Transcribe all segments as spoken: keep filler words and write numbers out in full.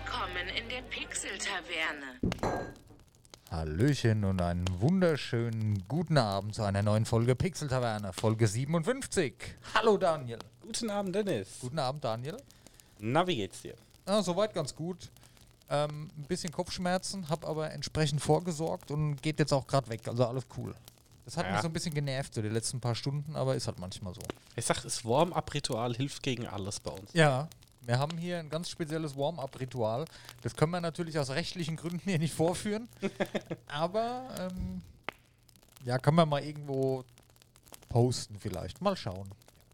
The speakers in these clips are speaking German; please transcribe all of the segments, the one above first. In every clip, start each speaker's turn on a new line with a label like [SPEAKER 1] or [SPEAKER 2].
[SPEAKER 1] Willkommen in der Pixel-Taverne.
[SPEAKER 2] Hallöchen und einen wunderschönen guten Abend zu einer neuen Folge Pixel-Taverne, Folge siebenundfünfzig. Hallo Daniel.
[SPEAKER 3] Guten Abend, Dennis.
[SPEAKER 2] Guten Abend, Daniel.
[SPEAKER 3] Na, wie geht's dir?
[SPEAKER 2] Ah, soweit ganz gut. Ähm, ein bisschen Kopfschmerzen, habe aber entsprechend vorgesorgt und geht jetzt auch gerade weg, also alles cool. Das hat
[SPEAKER 3] Ja.
[SPEAKER 2] mich so ein bisschen genervt, so die letzten paar Stunden, aber ist halt manchmal so.
[SPEAKER 3] Ich sag, das Warm-Up-Ritual hilft gegen alles bei uns.
[SPEAKER 2] Ja, wir haben hier ein ganz spezielles Warm-up-Ritual. Das können wir natürlich aus rechtlichen Gründen hier nicht vorführen. Aber, ähm, ja, können wir mal irgendwo posten vielleicht. Mal schauen.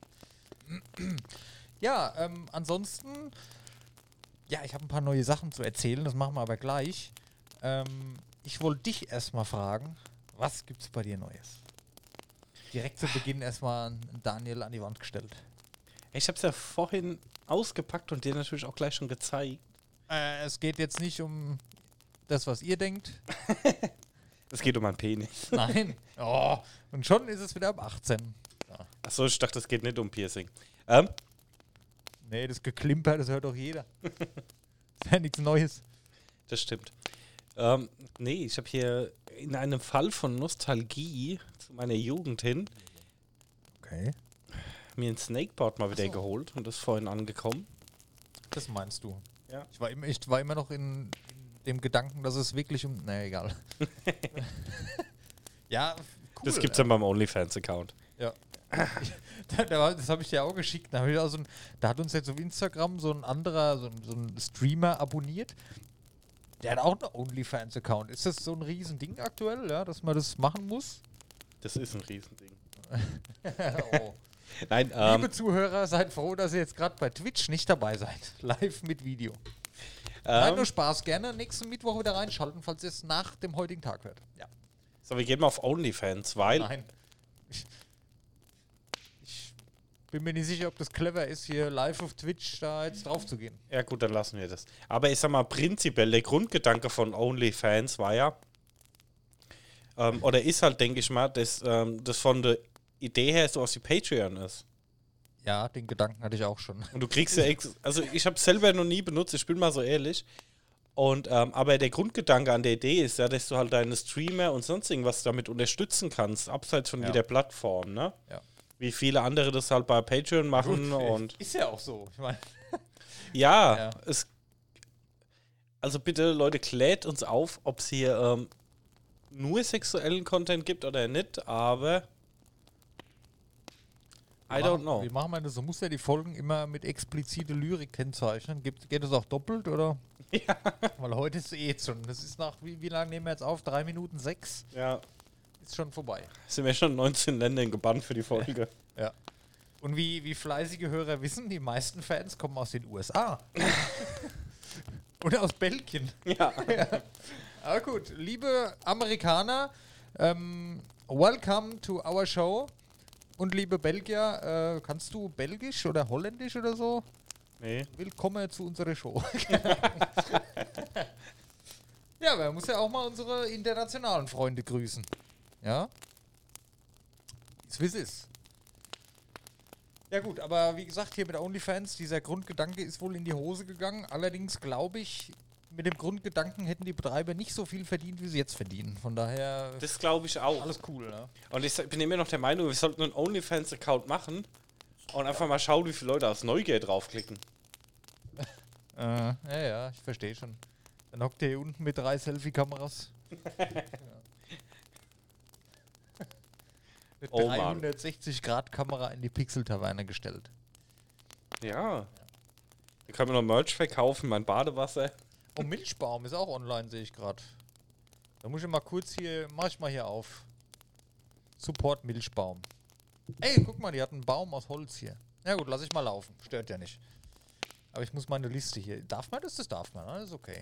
[SPEAKER 2] Ja, ähm, ansonsten, ja, ich habe ein paar neue Sachen zu erzählen, das machen wir aber gleich. Ähm, ich wollte dich erstmal fragen, was gibt's bei dir Neues? Direkt zu Beginn erstmal Daniel an die Wand gestellt.
[SPEAKER 3] Ich hab's ja vorhin ausgepackt und dir natürlich auch gleich schon gezeigt.
[SPEAKER 2] Äh, es geht jetzt nicht um das, was ihr denkt.
[SPEAKER 3] Es geht um meinen Penis.
[SPEAKER 2] Nein. Oh, und schon ist es wieder ab achtzehn. Ja.
[SPEAKER 3] Achso, ich dachte, es geht nicht um Piercing. Ähm,
[SPEAKER 2] Nee, das Geklimper, das hört doch jeder. Das ist ja nichts Neues.
[SPEAKER 3] das stimmt. Ähm, nee, ich habe hier in einem Fall von Nostalgie zu meiner Jugend hin
[SPEAKER 2] Okay.
[SPEAKER 3] mir ein Snakeboard mal wieder
[SPEAKER 2] Ach so.
[SPEAKER 3] geholt und das ist vorhin angekommen.
[SPEAKER 2] Das meinst du.
[SPEAKER 3] Ja.
[SPEAKER 2] Ich war, im, ich war immer noch in, in dem Gedanken, dass es wirklich um... Nee, egal. Ja, cool.
[SPEAKER 3] Das gibt's ja beim OnlyFans-Account.
[SPEAKER 2] Ja. da, da, war- das habe ich dir auch geschickt. Da, hab ich auch so ein, da hat uns jetzt auf Instagram so ein anderer, so, ein- so ein Streamer abonniert. Der hat auch einen OnlyFans-Account. Ist das so ein Riesending aktuell, ja, dass man das machen muss?
[SPEAKER 3] Das ist ein Riesending.
[SPEAKER 2] Oh.
[SPEAKER 3] Nein, ähm,
[SPEAKER 2] Liebe Zuhörer, seid froh, dass ihr jetzt gerade bei Twitch nicht dabei seid. Live mit Video. Nein, nur
[SPEAKER 3] ähm
[SPEAKER 2] Spaß. Gerne nächsten Mittwoch wieder reinschalten, falls ihr es nach dem heutigen Tag hört. Ja.
[SPEAKER 3] so, wir gehen mal auf OnlyFans, weil
[SPEAKER 2] Nein. Ich, ich bin mir nicht sicher, ob das clever ist, hier live auf Twitch da jetzt drauf zu gehen.
[SPEAKER 3] Ja gut, dann lassen wir das. Aber ich sag mal, prinzipiell, der Grundgedanke von OnlyFans war ja, ähm, oder ist halt, denke ich mal, dass ähm, das von der Idee her so aus wie Patreon ist.
[SPEAKER 2] Ja, den Gedanken hatte ich auch schon.
[SPEAKER 3] Und du kriegst ja, ex also ich habe selber noch nie benutzt, ich bin mal so ehrlich. Und, ähm, aber der Grundgedanke an der Idee ist ja, dass du halt deine Streamer und sonst irgendwas damit unterstützen kannst, abseits von
[SPEAKER 2] Ja.
[SPEAKER 3] jeder Plattform, ne?
[SPEAKER 2] Ja.
[SPEAKER 3] Wie viele andere das halt bei Patreon machen und
[SPEAKER 2] ist ja auch so. Ich meine,
[SPEAKER 3] ja,
[SPEAKER 2] Ja.
[SPEAKER 3] es. Also bitte, Leute, klärt uns auf, ob es hier ähm, nur sexuellen Content gibt oder nicht, aber I don't know.
[SPEAKER 2] Wie machen wir das? So muss ja die Folgen immer mit explizite Lyrik kennzeichnen. Gibt, geht das auch doppelt, oder?
[SPEAKER 3] Ja.
[SPEAKER 2] Weil heute ist eh jetzt schon. Das ist nach, wie, wie lange nehmen wir jetzt auf? Drei Minuten sechs?
[SPEAKER 3] Ja,
[SPEAKER 2] Ist schon vorbei.
[SPEAKER 3] sind wir schon neunzehn Ländern gebannt für die Folge.
[SPEAKER 2] Ja. Und wie, wie fleißige Hörer wissen, die meisten Fans kommen aus den U S A. Und aus Belgien.
[SPEAKER 3] Ja.
[SPEAKER 2] Aber gut, liebe Amerikaner, ähm, welcome to our show. Und liebe Belgier, äh, kannst du Belgisch oder Holländisch oder so?
[SPEAKER 3] Nee.
[SPEAKER 2] Willkommen zu unserer Show. Ja, man muss ja auch mal unsere internationalen Freunde grüßen. Ja? Ist wie es ist. Ja gut, aber wie gesagt, hier mit OnlyFans, dieser Grundgedanke ist wohl in die Hose gegangen. Allerdings glaube ich, mit dem Grundgedanken hätten die Betreiber nicht so viel verdient, wie sie jetzt verdienen. Von daher
[SPEAKER 3] Das glaube ich auch.
[SPEAKER 2] alles cool, ne?
[SPEAKER 3] Und ich bin immer noch der Meinung, wir sollten einen OnlyFans-Account machen und einfach mal schauen, wie viele Leute aus Neugier draufklicken.
[SPEAKER 2] Äh, ja, ja, ich verstehe schon. Dann hockt der hier unten mit drei Selfie-Kameras. Eine
[SPEAKER 3] Oh Mann.
[SPEAKER 2] dreihundertsechzig Grad Kamera in die Pixel-Taverne gestellt.
[SPEAKER 3] Ja. Da können wir noch Merch verkaufen, mein Badewasser.
[SPEAKER 2] Und Milchbaum ist auch online, sehe ich gerade. Da muss ich mal kurz hier, mach ich mal hier auf. Support Milchbaum. Ey, guck mal, die hat einen Baum aus Holz hier. Ja gut, lass ich mal laufen. Stört ja nicht. Aber ich muss meine Liste hier. Darf man das? Das darf man, ne? Das ist okay.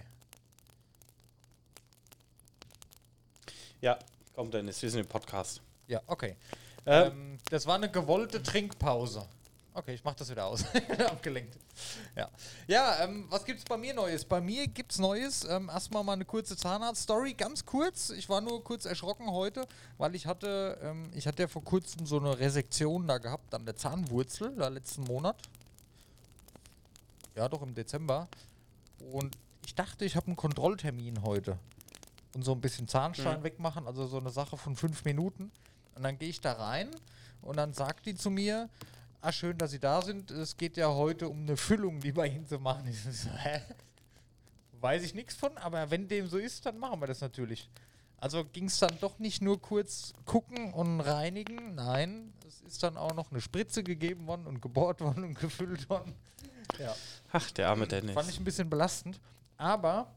[SPEAKER 3] Ja, komm Dennis, wir sind im Podcast.
[SPEAKER 2] Ja, okay.
[SPEAKER 3] Ähm,
[SPEAKER 2] Ähm, das war eine gewollte Trinkpause. Okay, ich mach das wieder aus. Abgelenkt. Ja, ja ähm, was gibt's bei mir Neues? Bei mir gibt's Neues. Ähm, erstmal mal eine kurze Zahnarzt-Story, ganz kurz. Ich war nur kurz erschrocken heute, weil ich hatte, ähm, ich hatte ja vor kurzem so eine Resektion da gehabt an der Zahnwurzel, da letzten Monat. Ja, doch im Dezember. Und ich dachte, ich habe einen Kontrolltermin heute. Und so ein bisschen Zahnstein
[SPEAKER 3] Mhm.
[SPEAKER 2] wegmachen, also so eine Sache von fünf Minuten. Und dann gehe ich da rein und dann sagt die zu mir, ah, schön, dass Sie da sind. Es geht ja heute um eine Füllung, die bei Ihnen zu machen ist. Ich so, hä? Weiß ich nichts von, aber wenn dem so ist, dann machen wir das natürlich. Also ging es dann doch nicht nur kurz gucken und reinigen. Nein, es ist dann auch noch eine Spritze gegeben worden und gebohrt worden und gefüllt worden. Ja.
[SPEAKER 3] Ach, der arme Dennis.
[SPEAKER 2] Fand ich ein bisschen belastend. Aber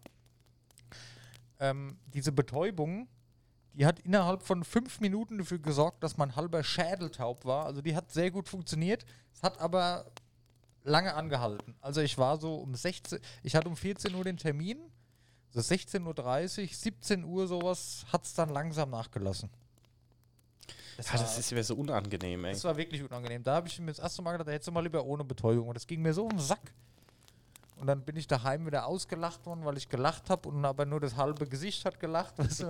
[SPEAKER 2] ähm, diese Betäubung, die hat innerhalb von fünf Minuten dafür gesorgt, dass mein halber Schädel taub war. Also die hat sehr gut funktioniert. Es hat aber lange angehalten. Also ich war so um sechzehn, ich hatte um vierzehn Uhr den Termin. So sechzehn Uhr dreißig, siebzehn Uhr sowas, hat es dann langsam nachgelassen. Das,
[SPEAKER 3] Ja,
[SPEAKER 2] war,
[SPEAKER 3] das ist mir so unangenehm, ey.
[SPEAKER 2] das war wirklich unangenehm. Da habe ich mir das erste Mal gedacht, da hättest du mal lieber ohne Betäubung. Und das ging mir so um den Sack. Und dann bin ich daheim wieder ausgelacht worden, weil ich gelacht habe und aber nur das halbe Gesicht hat gelacht. Weißt du?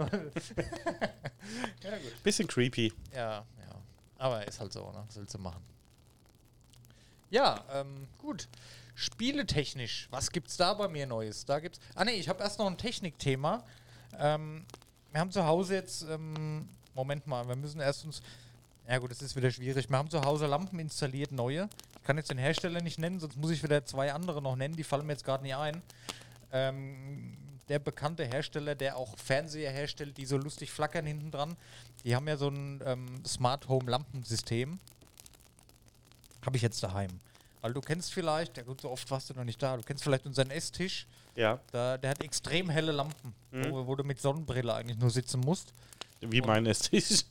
[SPEAKER 2] Ja, gut.
[SPEAKER 3] Bisschen creepy.
[SPEAKER 2] Ja, ja. Aber ist halt so, ne? Was willst du machen? Ja, ähm, gut. Spieletechnisch, was gibt's da bei mir Neues? Da gibt's. Ah ne, ich habe erst noch ein Technikthema. Ähm, wir haben zu Hause jetzt, ähm, Moment mal, wir müssen erst uns. Ja gut, das ist wieder schwierig. Wir haben zu Hause Lampen installiert, neue. Ich kann jetzt den Hersteller nicht nennen, sonst muss ich wieder zwei andere noch nennen, die fallen mir jetzt gerade nie ein. Ähm, der bekannte Hersteller, der auch Fernseher herstellt, die so lustig flackern hinten dran, die haben ja so ein ähm, Smart Home Lampensystem. Habe ich jetzt daheim. Weil du kennst vielleicht, ja gut, so oft warst du noch nicht da, du kennst vielleicht unseren Esstisch,
[SPEAKER 3] Ja,
[SPEAKER 2] da, der hat extrem helle Lampen,
[SPEAKER 3] Mhm.
[SPEAKER 2] wo, wo du mit Sonnenbrille eigentlich nur sitzen musst.
[SPEAKER 3] wie mein Esstisch.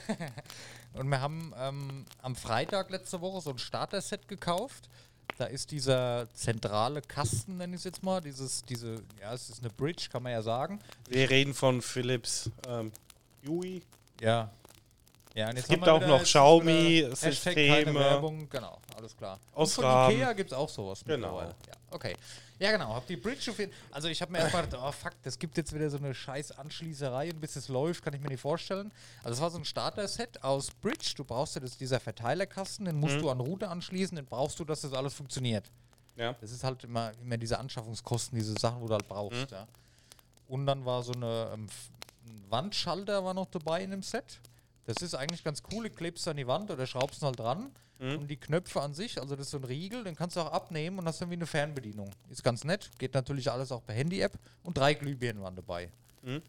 [SPEAKER 2] Und wir haben ähm, am Freitag letzte Woche so ein Starter-Set gekauft. Da ist dieser zentrale Kasten, nenne ich es jetzt mal, dieses, diese, ja, es ist eine Bridge, kann man ja sagen.
[SPEAKER 3] Wir reden von Philips ähm, Yui.
[SPEAKER 2] Ja. Ja, und
[SPEAKER 3] Es
[SPEAKER 2] jetzt
[SPEAKER 3] gibt
[SPEAKER 2] haben wir
[SPEAKER 3] auch
[SPEAKER 2] wieder-
[SPEAKER 3] noch
[SPEAKER 2] jetzt ist
[SPEAKER 3] Xiaomi
[SPEAKER 2] wieder Hashtag
[SPEAKER 3] Systeme.
[SPEAKER 2] keine Werbung, genau, alles klar.
[SPEAKER 3] Aus
[SPEAKER 2] und von
[SPEAKER 3] Rahmen.
[SPEAKER 2] Ikea gibt es auch sowas.
[SPEAKER 3] Genau.
[SPEAKER 2] mittlerweile. Ja, okay. Ja, genau, hab die Bridge auf jeden Also ich habe mir einfach gedacht, oh fuck, das gibt jetzt wieder so eine scheiß Anschließerei und bis es läuft, kann ich mir nicht vorstellen. Also es war so ein Starter-Set aus Bridge, du brauchst ja das, dieser Verteilerkasten, den musst
[SPEAKER 3] Mhm.
[SPEAKER 2] du an Router anschließen, den brauchst du, dass das alles funktioniert.
[SPEAKER 3] Ja.
[SPEAKER 2] Das ist halt immer, immer diese Anschaffungskosten, diese Sachen, wo du halt brauchst.
[SPEAKER 3] Mhm.
[SPEAKER 2] Ja. Und dann war so eine ähm, F- ein Wandschalter war noch dabei in dem Set. Das ist eigentlich ganz cool, du klebst an die Wand oder schraubst ihn halt dran.
[SPEAKER 3] Mhm.
[SPEAKER 2] Und die Knöpfe an sich, also das ist so ein Riegel, den kannst du auch abnehmen und hast dann wie eine Fernbedienung. Ist ganz nett, geht natürlich alles auch per Handy-App und drei Glühbirnen waren dabei.
[SPEAKER 3] Mhm.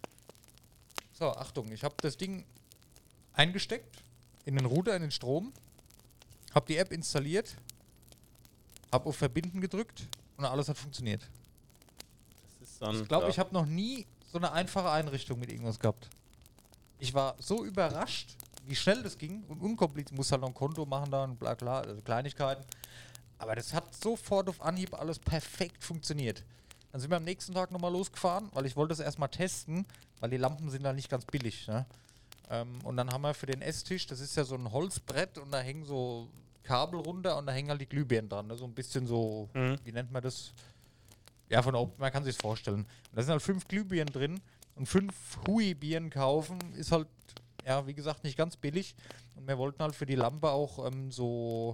[SPEAKER 2] So, Achtung, ich habe das Ding eingesteckt in den Router, in den Strom, habe die App installiert, habe auf Verbinden gedrückt und alles hat funktioniert.
[SPEAKER 3] Das ist dann,
[SPEAKER 2] Ich glaube,
[SPEAKER 3] ja.
[SPEAKER 2] ich habe noch nie so eine einfache Einrichtung mit irgendwas gehabt. Ich war so überrascht, wie schnell das ging und unkompliziert. Muss halt noch ein Konto machen da und bla bla, also Kleinigkeiten. Aber das hat sofort auf Anhieb alles perfekt funktioniert. Dann sind wir am nächsten Tag nochmal losgefahren, weil ich wollte das erstmal testen, weil die Lampen sind da nicht ganz billig. Ne? Ähm, und dann haben wir für den Esstisch, das ist ja so ein Holzbrett und da hängen so Kabel runter und da hängen halt die Glühbirnen dran. Ne? So ein bisschen so,
[SPEAKER 3] Mhm.
[SPEAKER 2] wie nennt man das? Ja, von oben, man kann sich vorstellen. Und da sind halt fünf Glühbirnen drin und fünf Hui-Birnen kaufen ist halt, ja, wie gesagt, nicht ganz billig. Und wir wollten halt für die Lampe auch ähm, so,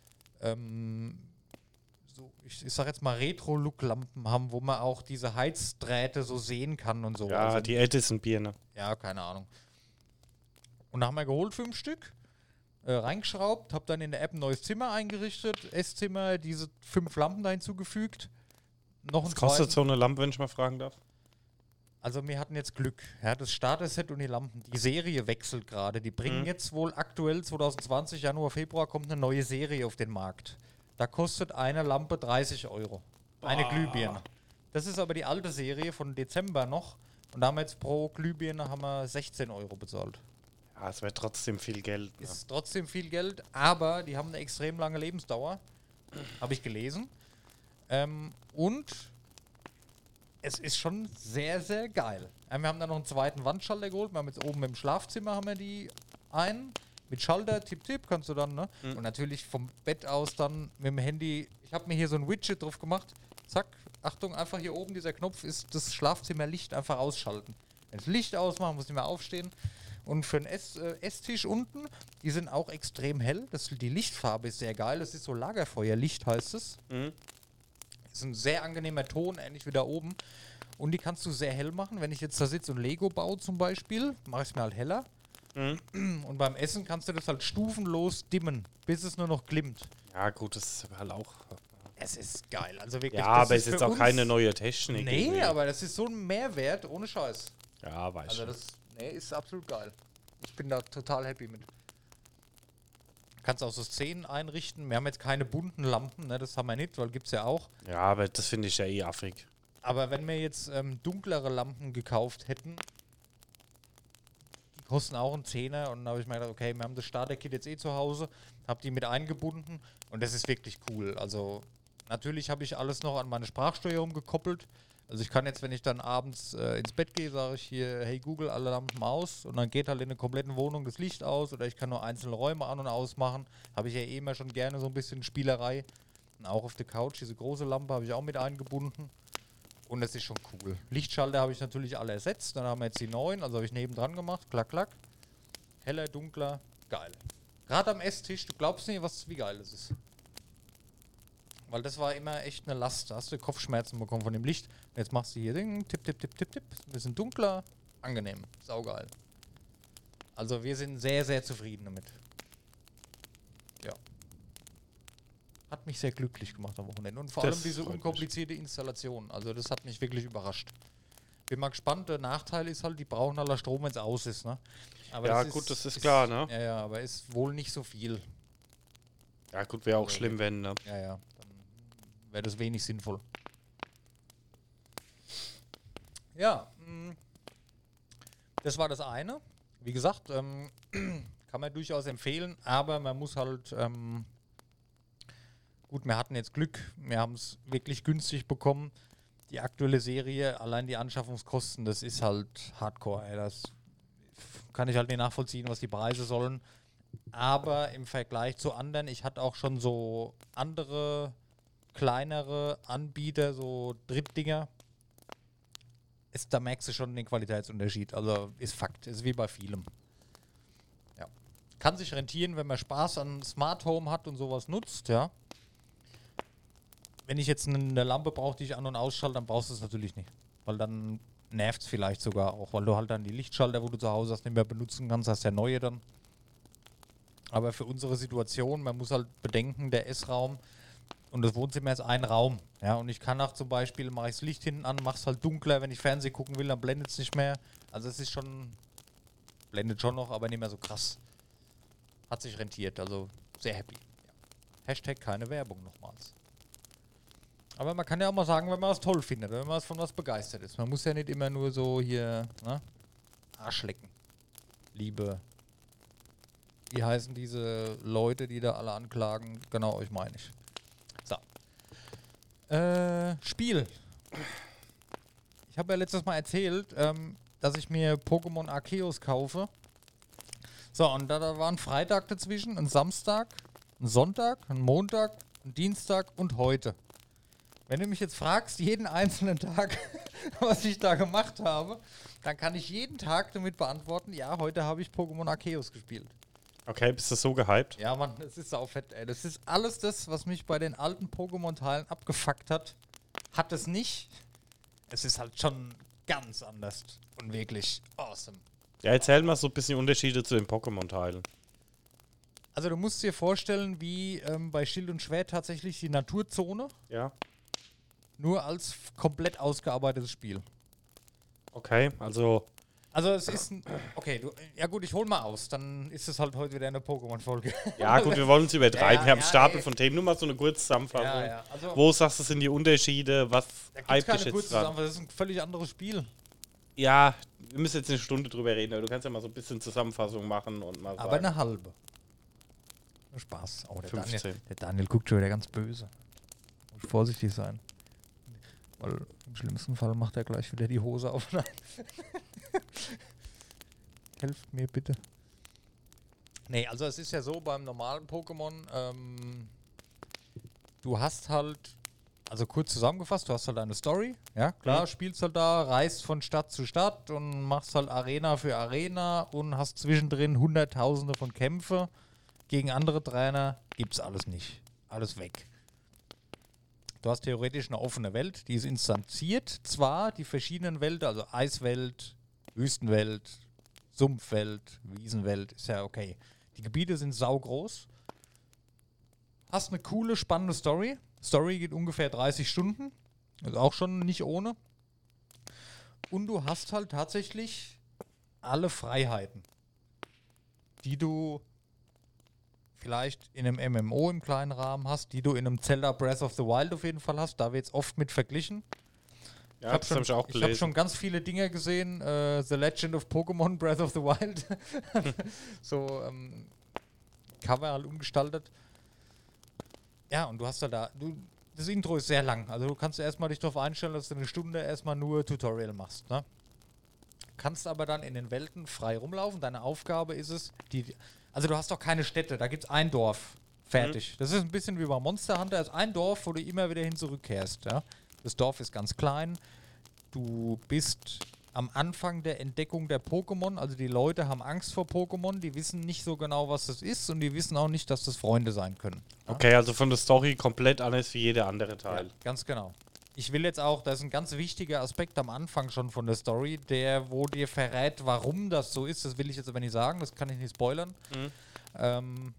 [SPEAKER 2] ähm, so, ich, ich sag jetzt mal Retro-Look-Lampen haben, wo man auch diese Heizdrähte so sehen kann und so.
[SPEAKER 3] Ja,
[SPEAKER 2] Also,
[SPEAKER 3] die ältesten Birne.
[SPEAKER 2] ja, keine Ahnung. Und da haben wir geholt fünf Stück, äh, reingeschraubt, hab dann in der App ein neues Zimmer eingerichtet, Esszimmer, diese fünf Lampen da hinzugefügt. Noch
[SPEAKER 3] Was
[SPEAKER 2] ein
[SPEAKER 3] kostet
[SPEAKER 2] zweiten-
[SPEAKER 3] so eine Lampe, wenn ich mal fragen darf?
[SPEAKER 2] Also wir hatten jetzt Glück. Ja, das Starter-Set und die Lampen. Die Serie wechselt gerade. Die bringen
[SPEAKER 3] Mhm.
[SPEAKER 2] jetzt wohl aktuell zwanzig zwanzig, Januar, Februar, kommt eine neue Serie auf den Markt. Da kostet eine Lampe dreißig Euro. Eine
[SPEAKER 3] Boah.
[SPEAKER 2] Glühbirne. Das ist aber die alte Serie von Dezember noch. Und da haben wir jetzt pro Glühbirne haben wir sechzehn Euro bezahlt.
[SPEAKER 3] Ja, es wäre trotzdem viel Geld. Ne?
[SPEAKER 2] Ist trotzdem viel Geld, aber die haben eine extrem lange Lebensdauer. Habe ich gelesen. Ähm, und es ist schon sehr, sehr geil. Äh, wir haben dann noch einen zweiten Wandschalter geholt. Wir haben jetzt oben im Schlafzimmer haben wir die einen. Mit Schalter, tipp, tipp, kannst du dann, ne?
[SPEAKER 3] Mhm.
[SPEAKER 2] Und natürlich vom Bett aus dann mit dem Handy. Ich habe mir hier so ein Widget drauf gemacht. Zack, Achtung, einfach hier oben, dieser Knopf ist das Schlafzimmerlicht einfach ausschalten. Wenn das Licht ausmachen, muss ich mehr aufstehen. Und für den Ess, äh, Esstisch unten, die sind auch extrem hell. Das, die Lichtfarbe ist sehr geil. Das ist so Lagerfeuerlicht, heißt es.
[SPEAKER 3] Mhm.
[SPEAKER 2] ist ein sehr angenehmer Ton, ähnlich wie da oben. Und die kannst du sehr hell machen. Wenn ich jetzt da sitze und Lego baue zum Beispiel, mache ich es mir halt heller.
[SPEAKER 3] Mhm.
[SPEAKER 2] Und beim Essen kannst du das halt stufenlos dimmen, bis es nur noch glimmt.
[SPEAKER 3] Ja, gut, das ist halt auch.
[SPEAKER 2] Es ist geil. Also wirklich.
[SPEAKER 3] Ja,
[SPEAKER 2] das
[SPEAKER 3] aber es ist
[SPEAKER 2] für
[SPEAKER 3] jetzt auch
[SPEAKER 2] uns-
[SPEAKER 3] keine neue Technik.
[SPEAKER 2] Nee,
[SPEAKER 3] irgendwie.
[SPEAKER 2] aber das ist so ein Mehrwert, ohne Scheiß.
[SPEAKER 3] Ja, weiß
[SPEAKER 2] Also
[SPEAKER 3] schon.
[SPEAKER 2] das nee, ist absolut geil. Ich bin da total happy mit. Kannst auch so Szenen einrichten. Wir haben jetzt keine bunten Lampen, ne, das haben wir nicht, weil gibt's ja auch.
[SPEAKER 3] Ja, aber das finde ich ja eh affig.
[SPEAKER 2] Aber wenn wir jetzt ähm, dunklere Lampen gekauft hätten, die kosten auch einen Zehner. Und dann habe ich mir gedacht, okay, wir haben das Starter-Kit jetzt eh zu Hause, habe die mit eingebunden und das ist wirklich cool. Also natürlich habe ich alles noch an meine Sprachsteuerung gekoppelt. Also ich kann jetzt, wenn ich dann abends äh, ins Bett gehe, sage ich hier, hey Google, alle Lampen aus und dann geht halt in der kompletten Wohnung das Licht aus oder ich kann nur einzelne Räume an- und ausmachen. Habe ich ja eh immer schon gerne so ein bisschen Spielerei. Und auch auf der Couch, diese große Lampe habe ich auch mit eingebunden. Und das ist schon cool. Lichtschalter habe ich natürlich alle ersetzt. Dann haben wir jetzt die neuen, also habe ich nebendran gemacht. Klack, klack. Heller, dunkler, geil. Gerade am Esstisch, du glaubst nicht, was, wie geil das ist. Weil das war immer echt eine Last. Da hast du Kopfschmerzen bekommen von dem Licht. Und jetzt machst du hier Ding, tipp, tipp, tipp, tipp, tipp. Ist ein bisschen dunkler, angenehm. Saugeil. Also wir sind sehr, sehr zufrieden damit. Ja. Hat mich sehr glücklich gemacht am Wochenende. Und vor
[SPEAKER 3] Das
[SPEAKER 2] allem diese
[SPEAKER 3] freut mich.
[SPEAKER 2] unkomplizierte Installation. Also das hat mich wirklich überrascht. Bin mal gespannt. Der Nachteil ist halt, die brauchen aller Strom, wenn es aus ist. Ne? Aber
[SPEAKER 3] Ja,
[SPEAKER 2] das
[SPEAKER 3] gut, das ist klar, ne?
[SPEAKER 2] Ja, ja, aber ist wohl nicht so viel.
[SPEAKER 3] Ja, gut, wäre auch
[SPEAKER 2] Also,
[SPEAKER 3] schlimm, wenn, ne?
[SPEAKER 2] Ja, ja. Dann wäre das wenig sinnvoll. Ja, mh, das war das eine. Wie gesagt, ähm, kann man durchaus empfehlen, aber man muss halt, ähm, gut, wir hatten jetzt Glück, wir haben es wirklich günstig bekommen. Die aktuelle Serie, allein die Anschaffungskosten, das ist halt Hardcore. Ey. Das kann ich halt nicht nachvollziehen, was die Preise sollen. Aber im Vergleich zu anderen, ich hatte auch schon so andere kleinere Anbieter, so Drittdinger. Ist, da merkst du schon den Qualitätsunterschied. Also ist Fakt, ist wie bei vielem. Ja. Kann sich rentieren, wenn man Spaß an Smart Home hat und sowas nutzt, ja. Wenn ich jetzt eine Lampe brauche, die ich an- und ausschalte, dann brauchst du es natürlich nicht. Weil dann nervt es vielleicht sogar auch, weil du halt dann die Lichtschalter, wo du zu Hause hast, nicht mehr benutzen kannst, hast ja neue dann. Aber für unsere Situation, man muss halt bedenken, der Essraum und das Wohnzimmer ist ein Raum. Ja, und ich kann auch zum Beispiel, mache ich das Licht hinten an, mache es halt dunkler, wenn ich Fernsehen gucken will, dann blendet es nicht mehr. Also es ist schon, blendet schon noch, aber nicht mehr so krass. Hat sich rentiert, also sehr happy. Ja. Hashtag keine Werbung nochmals. Aber man kann ja auch mal sagen, wenn man was toll findet, wenn man von was begeistert ist. Man muss ja nicht immer nur so hier, ne, Arsch lecken. Liebe. Wie heißen diese Leute, die da alle anklagen? Genau, euch meine ich. So. Äh, Spiel. Ich habe ja letztes Mal erzählt, ähm, dass ich mir Pokémon Arceus kaufe. So, und da, da war ein Freitag dazwischen, ein Samstag, ein Sonntag, ein Montag, ein Dienstag und heute. Wenn du mich jetzt fragst, jeden einzelnen Tag, was ich da gemacht habe, dann kann ich jeden Tag damit beantworten, ja, heute habe ich Pokémon Arceus gespielt.
[SPEAKER 3] Okay, bist du so gehypt?
[SPEAKER 2] Ja, Mann, das ist saufett, ey. Das ist alles das, was mich bei den alten Pokémon-Teilen abgefuckt hat. Hat es nicht. Es ist halt schon ganz anders und wirklich awesome.
[SPEAKER 3] Ja, erzähl mal so ein bisschen Unterschiede zu den Pokémon-Teilen.
[SPEAKER 2] Also du musst dir vorstellen, wie ähm, bei Schild und Schwert tatsächlich die Naturzone,
[SPEAKER 3] Ja.
[SPEAKER 2] nur als f- komplett ausgearbeitetes Spiel.
[SPEAKER 3] Okay, also,
[SPEAKER 2] Also es ist ein, okay, du, ja gut, ich hol mal aus, dann ist es halt heute wieder eine Pokémon-Folge.
[SPEAKER 3] ja gut, wir wollen uns übertreiben.
[SPEAKER 2] Ja,
[SPEAKER 3] wir haben einen
[SPEAKER 2] ja,
[SPEAKER 3] Stapel
[SPEAKER 2] ey.
[SPEAKER 3] von Themen. Nur mal so eine kurze Zusammenfassung.
[SPEAKER 2] Ja, ja, also
[SPEAKER 3] Wo sagst du, sind die Unterschiede? Was
[SPEAKER 2] da gibt's
[SPEAKER 3] hype
[SPEAKER 2] keine
[SPEAKER 3] dich jetzt
[SPEAKER 2] kurze
[SPEAKER 3] dran?
[SPEAKER 2] Zusammenfassung, das ist ein völlig anderes Spiel.
[SPEAKER 3] Ja, wir müssen jetzt eine Stunde drüber reden, aber du kannst ja mal so ein bisschen Zusammenfassung machen und mal
[SPEAKER 2] Aber
[SPEAKER 3] sagen.
[SPEAKER 2] eine halbe. Spaß. Oh, der Daniel,
[SPEAKER 3] fünfzehn.
[SPEAKER 2] der Daniel guckt schon wieder ganz böse. Muss vorsichtig sein. Weil im schlimmsten Fall macht er gleich wieder die Hose auf. Nein. Helft mir bitte. Nee, also es ist ja so beim normalen Pokémon, ähm, du hast halt, also kurz zusammengefasst, du hast halt eine Story, ja klar,
[SPEAKER 3] Mhm.
[SPEAKER 2] spielst halt da, reist von Stadt zu Stadt und machst halt Arena für Arena und hast zwischendrin Hunderttausende von Kämpfe gegen andere Trainer, gibt's alles nicht. Alles weg. Du hast theoretisch eine offene Welt, die ist instanziert. Zwar die verschiedenen Welten, also Eiswelt, Wüstenwelt, Sumpfwelt, Wiesenwelt, ist ja okay. Die Gebiete sind saugroß. Hast eine coole, spannende Story. Story geht ungefähr dreißig Stunden. Ist auch schon nicht ohne. Und du hast halt tatsächlich alle Freiheiten, die du vielleicht in einem M M O im kleinen Rahmen hast, die du in einem Zelda Breath of the Wild auf jeden Fall hast. Da wird es oft mit verglichen.
[SPEAKER 3] Ja,
[SPEAKER 2] ich habe
[SPEAKER 3] das
[SPEAKER 2] schon,
[SPEAKER 3] hab ich auch
[SPEAKER 2] ich
[SPEAKER 3] gelesen.
[SPEAKER 2] hab schon ganz viele Dinge gesehen. Äh, The Legend of Pokémon Breath of the Wild. so ähm, Cover halt umgestaltet. Ja, und du hast da da... Du, das Intro ist sehr lang. Also du kannst erstmal dich darauf einstellen, dass du eine Stunde erstmal nur Tutorial machst. Ne? Kannst aber dann in den Welten frei rumlaufen. Deine Aufgabe ist es... die Also du hast doch keine Städte. Da gibt es ein Dorf. Fertig. Mhm. Das ist ein bisschen wie bei Monster Hunter. Das ist ein Dorf, wo du immer wieder hin zurückkehrst. Ja? Das Dorf ist ganz klein. Du bist am Anfang der Entdeckung der Pokémon. Also die Leute haben Angst vor Pokémon. Die wissen nicht so genau, was das ist. Und die wissen auch nicht, dass das Freunde sein können. Ja?
[SPEAKER 3] Okay, also von der Story komplett anders wie jeder andere Teil.
[SPEAKER 2] Ja, ganz genau. Ich will jetzt auch, das ist ein ganz wichtiger Aspekt am Anfang schon von der Story, der, wo dir verrät, warum das so ist. Das will ich jetzt aber nicht sagen. Das kann ich nicht spoilern. Mhm. Ähm,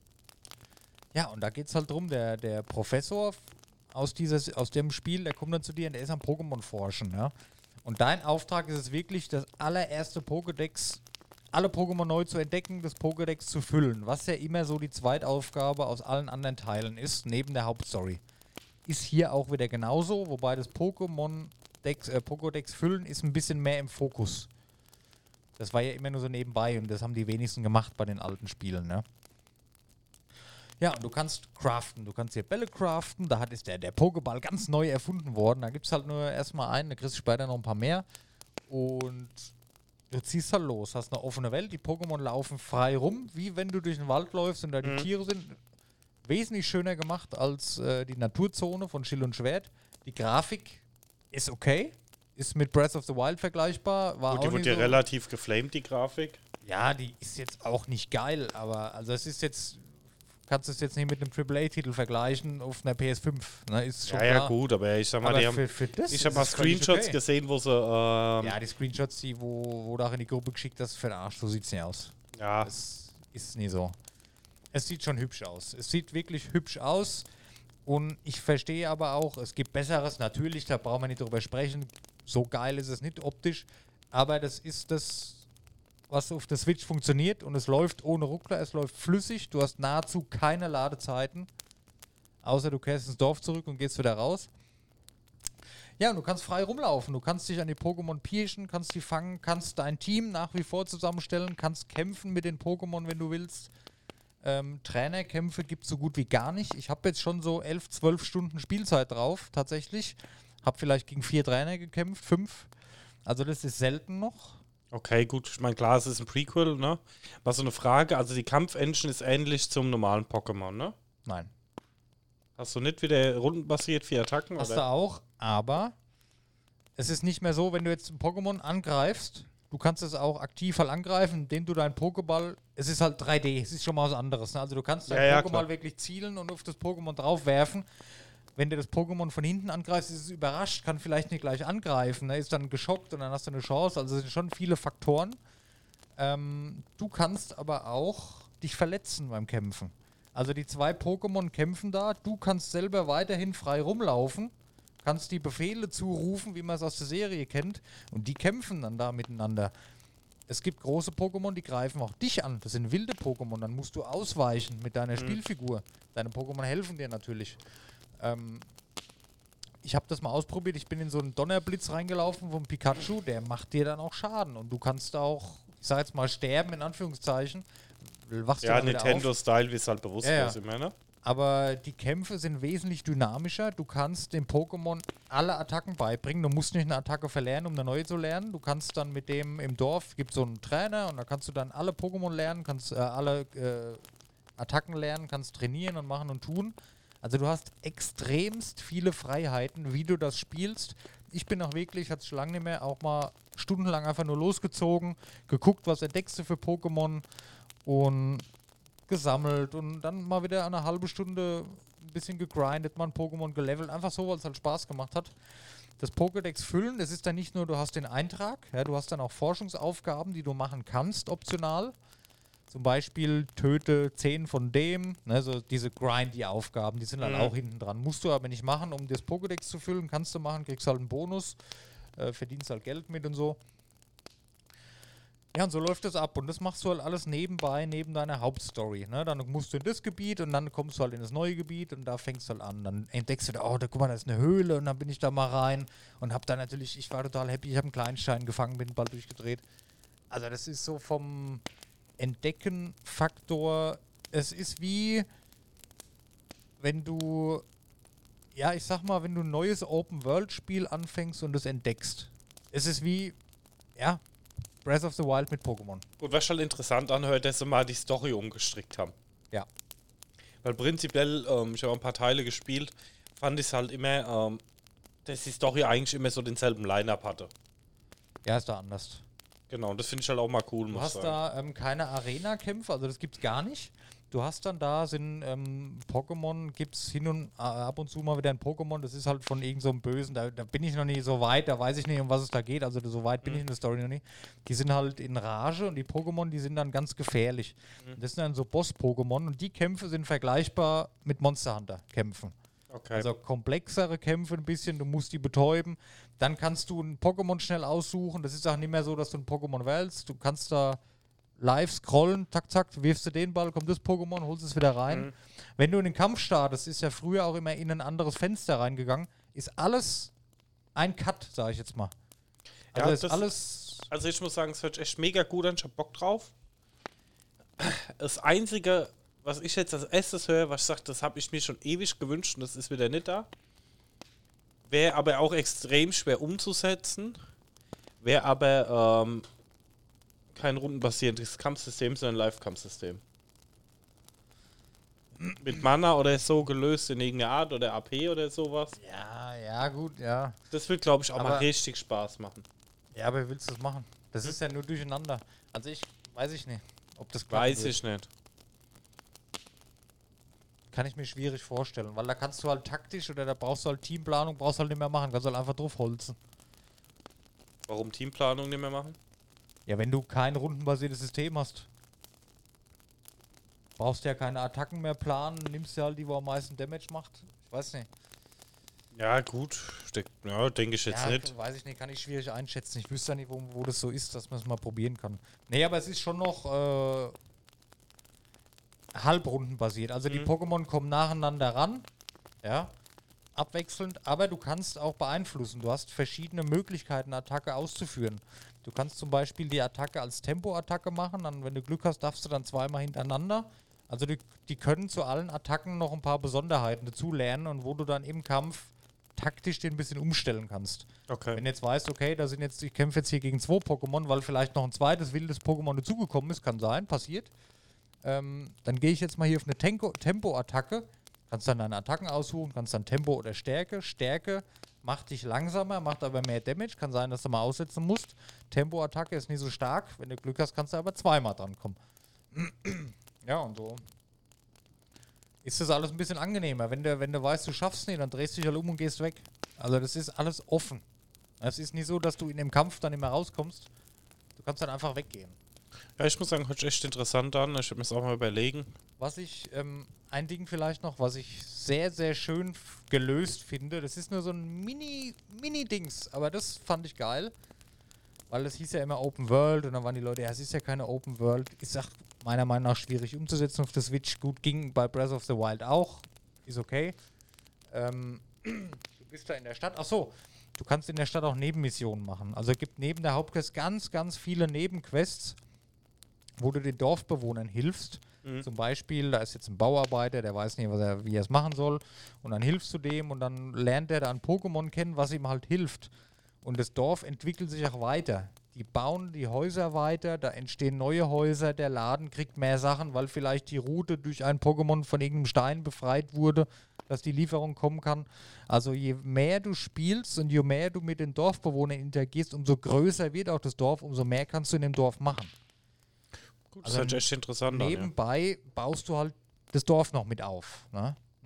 [SPEAKER 2] ja, und da geht es halt drum, der, der Professor aus, dieses, aus dem Spiel, der kommt dann zu dir und der ist am Pokémon forschen, ja. Und dein Auftrag ist es wirklich, das allererste Pokédex, alle Pokémon neu zu entdecken, das Pokédex zu füllen, was ja immer so die Zweitaufgabe aus allen anderen Teilen ist, neben der Hauptstory. Ist hier auch wieder genauso, wobei das Pokémon-Dex, äh, Pokédex füllen ist ein bisschen mehr im Fokus. Das war ja immer nur so nebenbei und das haben die wenigsten gemacht bei den alten Spielen, ne? Ja, und du kannst craften, du kannst hier Bälle craften, da hat ist der, der Pokéball ganz neu erfunden worden, da gibt es halt nur erstmal einen, da kriegst du später noch ein paar mehr und du ziehst halt los, hast eine offene Welt, die Pokémon laufen frei rum, wie wenn du durch den Wald läufst und da die
[SPEAKER 3] Mhm.
[SPEAKER 2] Tiere sind, wesentlich schöner gemacht als äh, die Naturzone von Schild und Schwert, die Grafik ist okay, ist mit Breath of the Wild vergleichbar, war
[SPEAKER 3] Gut, die
[SPEAKER 2] auch
[SPEAKER 3] wird
[SPEAKER 2] nicht
[SPEAKER 3] ja
[SPEAKER 2] so,
[SPEAKER 3] relativ geflamed, die Grafik.
[SPEAKER 2] ja, die ist jetzt auch nicht geil, aber also es ist jetzt, kannst du es jetzt nicht mit einem Triple A-Titel vergleichen auf einer P S fünf. Ne, ist schon
[SPEAKER 3] Ja, ja,
[SPEAKER 2] klar.
[SPEAKER 3] gut, aber ich sag mal,
[SPEAKER 2] Aber
[SPEAKER 3] die haben,
[SPEAKER 2] für, für das
[SPEAKER 3] ich habe
[SPEAKER 2] ist
[SPEAKER 3] mal
[SPEAKER 2] es völlig
[SPEAKER 3] Screenshots
[SPEAKER 2] okay.
[SPEAKER 3] gesehen, wo sie, ähm,
[SPEAKER 2] Ja, die Screenshots, die wo, wo da in die Gruppe geschickt hast, für den Arsch, so sieht's nicht aus.
[SPEAKER 3] ja,
[SPEAKER 2] Das ist nie so. Es sieht schon hübsch aus. Es sieht wirklich hübsch aus. Und ich verstehe aber auch, es gibt Besseres. Natürlich, da brauchen wir nicht drüber sprechen. So geil ist es nicht optisch. Aber das ist das, was auf der Switch funktioniert. Und es läuft ohne Ruckler, es läuft flüssig. Du hast nahezu keine Ladezeiten. Außer du kehrst ins Dorf zurück und gehst wieder raus. Ja, und du kannst frei rumlaufen. Du kannst dich an die Pokémon pirschen, kannst die fangen, kannst dein Team nach wie vor zusammenstellen, kannst kämpfen mit den Pokémon, wenn du willst. Ähm, Trainerkämpfe gibt es so gut wie gar nicht. Ich habe jetzt schon so elf, zwölf Stunden Spielzeit drauf, tatsächlich. Habe vielleicht gegen vier Trainer gekämpft, fünf. Also das ist selten noch.
[SPEAKER 3] okay, gut, ich meine, klar, es ist ein Prequel, ne? Mal so eine Frage, also die Kampfengine ist ähnlich zum normalen Pokémon, ne?
[SPEAKER 2] Nein.
[SPEAKER 3] Hast du nicht wieder rundenbasiert, vier Attacken,
[SPEAKER 2] Hast du
[SPEAKER 3] oder?
[SPEAKER 2] auch, aber es ist nicht mehr so, wenn du jetzt ein Pokémon angreifst, du kannst es auch aktiv halt angreifen, indem du deinen Pokéball, es ist halt drei D, es ist schon mal was anderes. Ne? Also du kannst dein
[SPEAKER 3] Ja, ja,
[SPEAKER 2] Pokéball
[SPEAKER 3] klar.
[SPEAKER 2] wirklich zielen und auf das Pokémon drauf werfen. Wenn du das Pokémon von hinten angreifst, ist es überrascht, kann vielleicht nicht gleich angreifen, ne? Ist dann geschockt und dann hast du eine Chance. Also es sind schon viele Faktoren. Ähm, du kannst aber auch dich verletzen beim Kämpfen. Also die zwei Pokémon kämpfen da, du kannst selber weiterhin frei rumlaufen, kannst die Befehle zurufen, wie man es aus der Serie kennt, und die kämpfen dann da miteinander. Es gibt große Pokémon, die greifen auch dich an. Das sind wilde Pokémon, dann musst du ausweichen mit deiner
[SPEAKER 3] Mhm.
[SPEAKER 2] Spielfigur. Deine Pokémon helfen dir natürlich. Ähm, ich habe das mal ausprobiert, ich bin in so einen Donnerblitz reingelaufen vom Pikachu, der macht dir dann auch Schaden. Und du kannst auch, ich sag jetzt mal, sterben, in Anführungszeichen. Wachst du
[SPEAKER 3] Ja,
[SPEAKER 2] dann wieder auf.
[SPEAKER 3] Nintendo-Style, wie es halt bewusst
[SPEAKER 2] Ja, ja.
[SPEAKER 3] ist immer, ne?
[SPEAKER 2] Aber die Kämpfe sind wesentlich dynamischer. Du kannst dem Pokémon alle Attacken beibringen. Du musst nicht eine Attacke verlernen, um eine neue zu lernen. Du kannst dann mit dem im Dorf, gibt so einen Trainer und da kannst du dann alle Pokémon lernen, kannst äh, alle äh, Attacken lernen, kannst trainieren und machen und tun. Also du hast extremst viele Freiheiten, wie du das spielst. Ich bin auch wirklich, hatte es schon lange nicht mehr, auch mal stundenlang einfach nur losgezogen, geguckt, was entdeckst du für Pokémon und gesammelt und dann mal wieder eine halbe Stunde ein bisschen gegrindet, mal ein Pokémon gelevelt, einfach so, weil es halt Spaß gemacht hat. Das Pokédex füllen, das ist dann nicht nur, du hast den Eintrag, ja, du hast dann auch Forschungsaufgaben, die du machen kannst, optional. Zum Beispiel töte zehn von dem, ne, so diese Grindy-Aufgaben, die sind dann
[SPEAKER 3] Mhm.
[SPEAKER 2] auch hinten dran. Musst du aber nicht machen, um das Pokédex zu füllen, kannst du machen, kriegst halt einen Bonus, äh, verdienst halt Geld mit und so. Ja, und so läuft das ab. Und das machst du halt alles nebenbei, neben deiner Hauptstory. Ne? Dann musst du in das Gebiet und dann kommst du halt in das neue Gebiet und da fängst du halt an. Dann entdeckst du da, oh, da, guck mal, da ist eine Höhle und dann bin ich da mal rein und hab da natürlich, ich war total happy, ich habe einen Kleinstein gefangen, bin bald durchgedreht. Also das ist so vom Entdecken-Faktor, es ist wie, wenn du, ja, ich sag mal, wenn du ein neues Open-World-Spiel anfängst und das entdeckst. Es ist wie, ja, Breath of the Wild mit Pokémon.
[SPEAKER 3] Gut, was halt interessant anhört, dass sie mal die Story umgestrickt haben.
[SPEAKER 2] Ja.
[SPEAKER 3] Weil prinzipiell, ähm, ich habe ein paar Teile gespielt, fand ich es halt immer, ähm, dass die Story eigentlich immer so denselben Line-Up hatte.
[SPEAKER 2] Ja, ist da anders.
[SPEAKER 3] Genau, und das finde ich halt auch mal cool,
[SPEAKER 2] Du
[SPEAKER 3] muss
[SPEAKER 2] hast
[SPEAKER 3] ich sagen.
[SPEAKER 2] da ähm, keine Arena-Kämpfe, also das gibt's gar nicht. Du hast dann da, sind ähm, Pokémon, gibt's hin und äh, ab und zu mal wieder ein Pokémon, das ist halt von irgend so einem Bösen, da, da bin ich noch nicht so weit, da weiß ich nicht, um was es da geht, also so weit bin
[SPEAKER 3] Mhm.
[SPEAKER 2] ich in der Story noch nicht. Die sind halt in Rage und die Pokémon, die sind dann ganz gefährlich.
[SPEAKER 3] Mhm.
[SPEAKER 2] Das sind dann so Boss-Pokémon und die Kämpfe sind vergleichbar mit Monster Hunter-Kämpfen.
[SPEAKER 3] Okay.
[SPEAKER 2] Also komplexere Kämpfe ein bisschen, du musst die betäuben. Dann kannst du ein Pokémon schnell aussuchen. Das ist auch nicht mehr so, dass du ein Pokémon wählst. Du kannst da live scrollen, zack, zack, wirfst du den Ball, kommt das Pokémon, holst es wieder rein.
[SPEAKER 3] Mhm.
[SPEAKER 2] Wenn du in den Kampf startest, ist ja früher auch immer in ein anderes Fenster reingegangen, ist alles ein Cut, sage ich jetzt mal. Also
[SPEAKER 3] Ja,
[SPEAKER 2] ist
[SPEAKER 3] das-
[SPEAKER 2] alles...
[SPEAKER 3] Also ich muss sagen, es hört sich echt mega gut an, ich hab Bock drauf. Das Einzige, was ich jetzt als erstes höre, was ich sage, das habe ich mir schon ewig gewünscht und das ist wieder nicht da. Wäre aber auch extrem schwer umzusetzen. Wäre aber ähm, kein rundenbasierendes Kampfsystem, sondern ein Live-Kampfsystem. Mit Mana oder so gelöst in irgendeiner Art oder A P oder sowas.
[SPEAKER 2] Ja, ja, gut, ja.
[SPEAKER 3] Das wird, glaube ich, auch mal
[SPEAKER 2] Aber-
[SPEAKER 3] richtig Spaß machen.
[SPEAKER 2] Ja, aber wie willst du das machen? Das ist ja nur durcheinander. Also ich, weiß ich nicht, ob das klappen
[SPEAKER 3] Weiß
[SPEAKER 2] wird.
[SPEAKER 3] ich nicht.
[SPEAKER 2] Kann ich mir schwierig vorstellen, weil da kannst du halt taktisch oder da brauchst du halt Teamplanung, brauchst halt nicht mehr machen, kannst halt einfach drauf holzen.
[SPEAKER 3] Warum Teamplanung nicht mehr machen?
[SPEAKER 2] Ja, wenn du kein rundenbasiertes System hast, brauchst du ja keine Attacken mehr planen, nimmst du halt die, wo am meisten Damage macht. Ich weiß nicht.
[SPEAKER 3] Ja, gut. De ja, denke ich jetzt
[SPEAKER 2] ja,
[SPEAKER 3] nicht.
[SPEAKER 2] weiß ich nicht, kann ich schwierig einschätzen. Ich wüsste ja nicht, wo, wo das so ist, dass man es mal probieren kann. Nee, aber es ist schon noch äh, halbrundenbasiert. Also die
[SPEAKER 3] Mhm.
[SPEAKER 2] Pokémon kommen nacheinander ran, ja, abwechselnd, aber du kannst auch beeinflussen. Du hast verschiedene Möglichkeiten, Attacke auszuführen. Du kannst zum Beispiel die Attacke als Tempo-Attacke machen, dann, wenn du Glück hast, darfst du dann zweimal hintereinander. Also die, die können zu allen Attacken noch ein paar Besonderheiten dazu lernen und wo du dann im Kampf taktisch den ein bisschen umstellen kannst.
[SPEAKER 3] Okay.
[SPEAKER 2] Wenn du jetzt weißt, okay, da sind jetzt, ich kämpfe jetzt hier gegen zwei Pokémon, weil vielleicht noch ein zweites wildes Pokémon dazugekommen ist, kann sein, passiert. Ähm, dann gehe ich jetzt mal hier auf eine Tempo- Tempo-Attacke. Kannst dann deine Attacken aussuchen, kannst dann Tempo oder Stärke. Stärke macht dich langsamer, macht aber mehr Damage. Kann sein, dass du mal aussetzen musst. Tempo-Attacke ist nicht so stark. Wenn du Glück hast, kannst du aber zweimal dran kommen. Ja, und so ist das alles ein bisschen angenehmer. Wenn du, wenn du weißt, du schaffst es nicht, dann drehst du dich halt um und gehst weg. Also das ist alles offen. Es ist nicht so, dass du in dem Kampf dann nicht mehr rauskommst. Du kannst dann einfach weggehen.
[SPEAKER 3] Ja, ich muss sagen, hört sich echt interessant an. Ich werde mir das auch mal überlegen.
[SPEAKER 2] Was ich, ähm, ein Ding vielleicht noch, was ich sehr, sehr schön f- gelöst finde, das ist nur so ein Mini, Mini-Dings, aber das fand ich geil, weil es hieß ja immer Open World und dann waren die Leute, ja, es ist ja keine Open World. Ich sag, meiner Meinung nach schwierig umzusetzen auf der Switch. Gut, ging bei Breath of the Wild auch, ist okay. Ähm, du bist da in der Stadt, ach so, du kannst in der Stadt auch Nebenmissionen machen. Also es gibt neben der Hauptquest ganz, ganz viele Nebenquests, wo du den Dorfbewohnern hilfst.
[SPEAKER 3] Mhm.
[SPEAKER 2] Zum Beispiel, da ist jetzt ein Bauarbeiter, der weiß nicht, was er, wie er es machen soll. Und dann hilfst du dem und dann lernt er da ein Pokémon kennen, was ihm halt hilft. Und das Dorf entwickelt sich auch weiter. Die bauen die Häuser weiter, da entstehen neue Häuser, der Laden kriegt mehr Sachen, weil vielleicht die Route durch ein Pokémon von irgendeinem Stein befreit wurde, dass die Lieferung kommen kann. Also je mehr du spielst und je mehr du mit den Dorfbewohnern interagierst, umso größer wird auch das Dorf, umso mehr kannst du in dem Dorf machen.
[SPEAKER 3] Gut, das
[SPEAKER 2] Also
[SPEAKER 3] hört sich echt interessant an. Ja.
[SPEAKER 2] Nebenbei baust du halt das Dorf noch mit auf. Ne?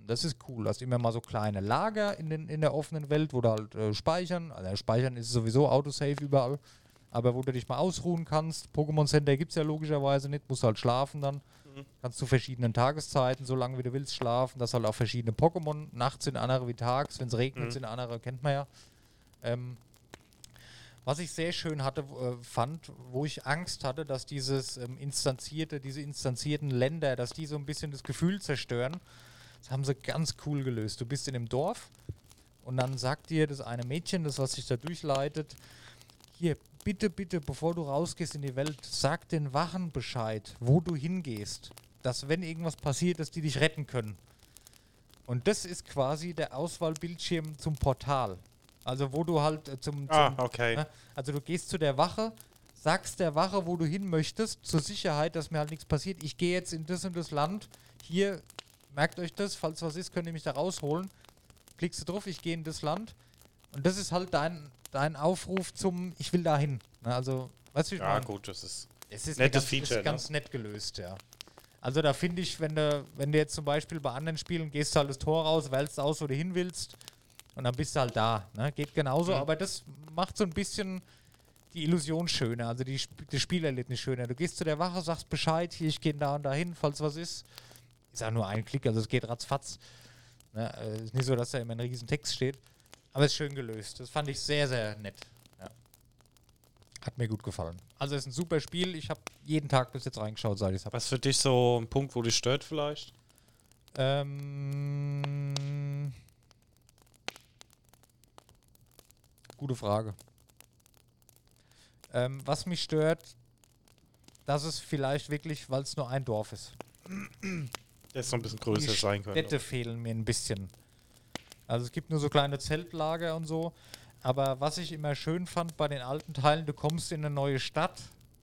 [SPEAKER 2] Das ist cool. Du hast immer mal so kleine Lager in, den, in der offenen Welt, wo du halt äh, speichern. Also speichern ist sowieso Autosave überall. Aber wo du dich mal ausruhen kannst. Pokémon Center gibt es ja logischerweise nicht. Musst halt schlafen dann. Mhm. Kannst zu verschiedenen Tageszeiten, so lange wie du willst, schlafen. Das halt auch verschiedene Pokémon. Nachts sind andere wie tags. Wenn es regnet, mhm. sind andere, kennt man ja. Ähm, was ich sehr schön hatte, äh, fand, wo ich Angst hatte, dass dieses ähm, instanzierte, diese instanzierten Länder, dass die so ein bisschen das Gefühl zerstören. Das haben sie ganz cool gelöst. Du bist in einem Dorf und dann sagt dir das eine Mädchen, das was sich da durchleitet, hier, bitte, bitte, bevor du rausgehst in die Welt, sag den Wachen Bescheid, wo du hingehst. Dass, wenn irgendwas passiert, dass die dich retten können. Und das ist quasi der Auswahlbildschirm zum Portal. Also wo du halt äh, zum, zum...
[SPEAKER 3] Ah, okay.
[SPEAKER 2] Ne? Also du gehst zu der Wache, sagst der Wache, wo du hin möchtest, zur Sicherheit, dass mir halt nichts passiert. Ich gehe jetzt in das und das Land. Hier, merkt euch das, falls was ist, könnt ihr mich da rausholen. Klickst du drauf, ich gehe in das Land. Und das ist halt dein, dein Aufruf zum, ich will da hin. Ne? Also, weißt du, ich
[SPEAKER 3] Ja,
[SPEAKER 2] mein,
[SPEAKER 3] gut, das ist
[SPEAKER 2] es ist
[SPEAKER 3] nettes
[SPEAKER 2] ganz,
[SPEAKER 3] Feature,
[SPEAKER 2] ist ganz
[SPEAKER 3] ne?
[SPEAKER 2] nett gelöst, ja. Also da finde ich, wenn du, wenn du jetzt zum Beispiel bei anderen Spielen gehst du halt das Tor raus, wählst aus, wo du hin willst und dann bist du halt da. Ne? Geht genauso, mhm. aber das macht so ein bisschen die Illusion schöner, also die, das Spielerlebnis schöner. Du gehst zu der Wache, sagst Bescheid, hier, ich gehe da und da hin, falls was ist. Ist auch nur ein Klick, also es geht ratzfatz. Ne? Äh, ist nicht so, dass da immer ein riesen Text steht, aber es ist schön gelöst. Das fand ich sehr, sehr nett. Ja. Hat mir gut gefallen. Also es ist ein super Spiel. Ich habe jeden Tag bis jetzt reingeschaut, seit ich es habe.
[SPEAKER 3] Was für dich so ein Punkt, wo dich stört vielleicht?
[SPEAKER 2] Ähm, gute Frage. Ähm, was mich stört, dass es vielleicht wirklich, weil es nur ein Dorf ist.
[SPEAKER 3] Das noch ein bisschen größer
[SPEAKER 2] Die
[SPEAKER 3] sein könnte.
[SPEAKER 2] Städte fehlen mir ein bisschen. Also es gibt nur so kleine Zeltlager und so. Aber was ich immer schön fand bei den alten Teilen, du kommst in eine neue Stadt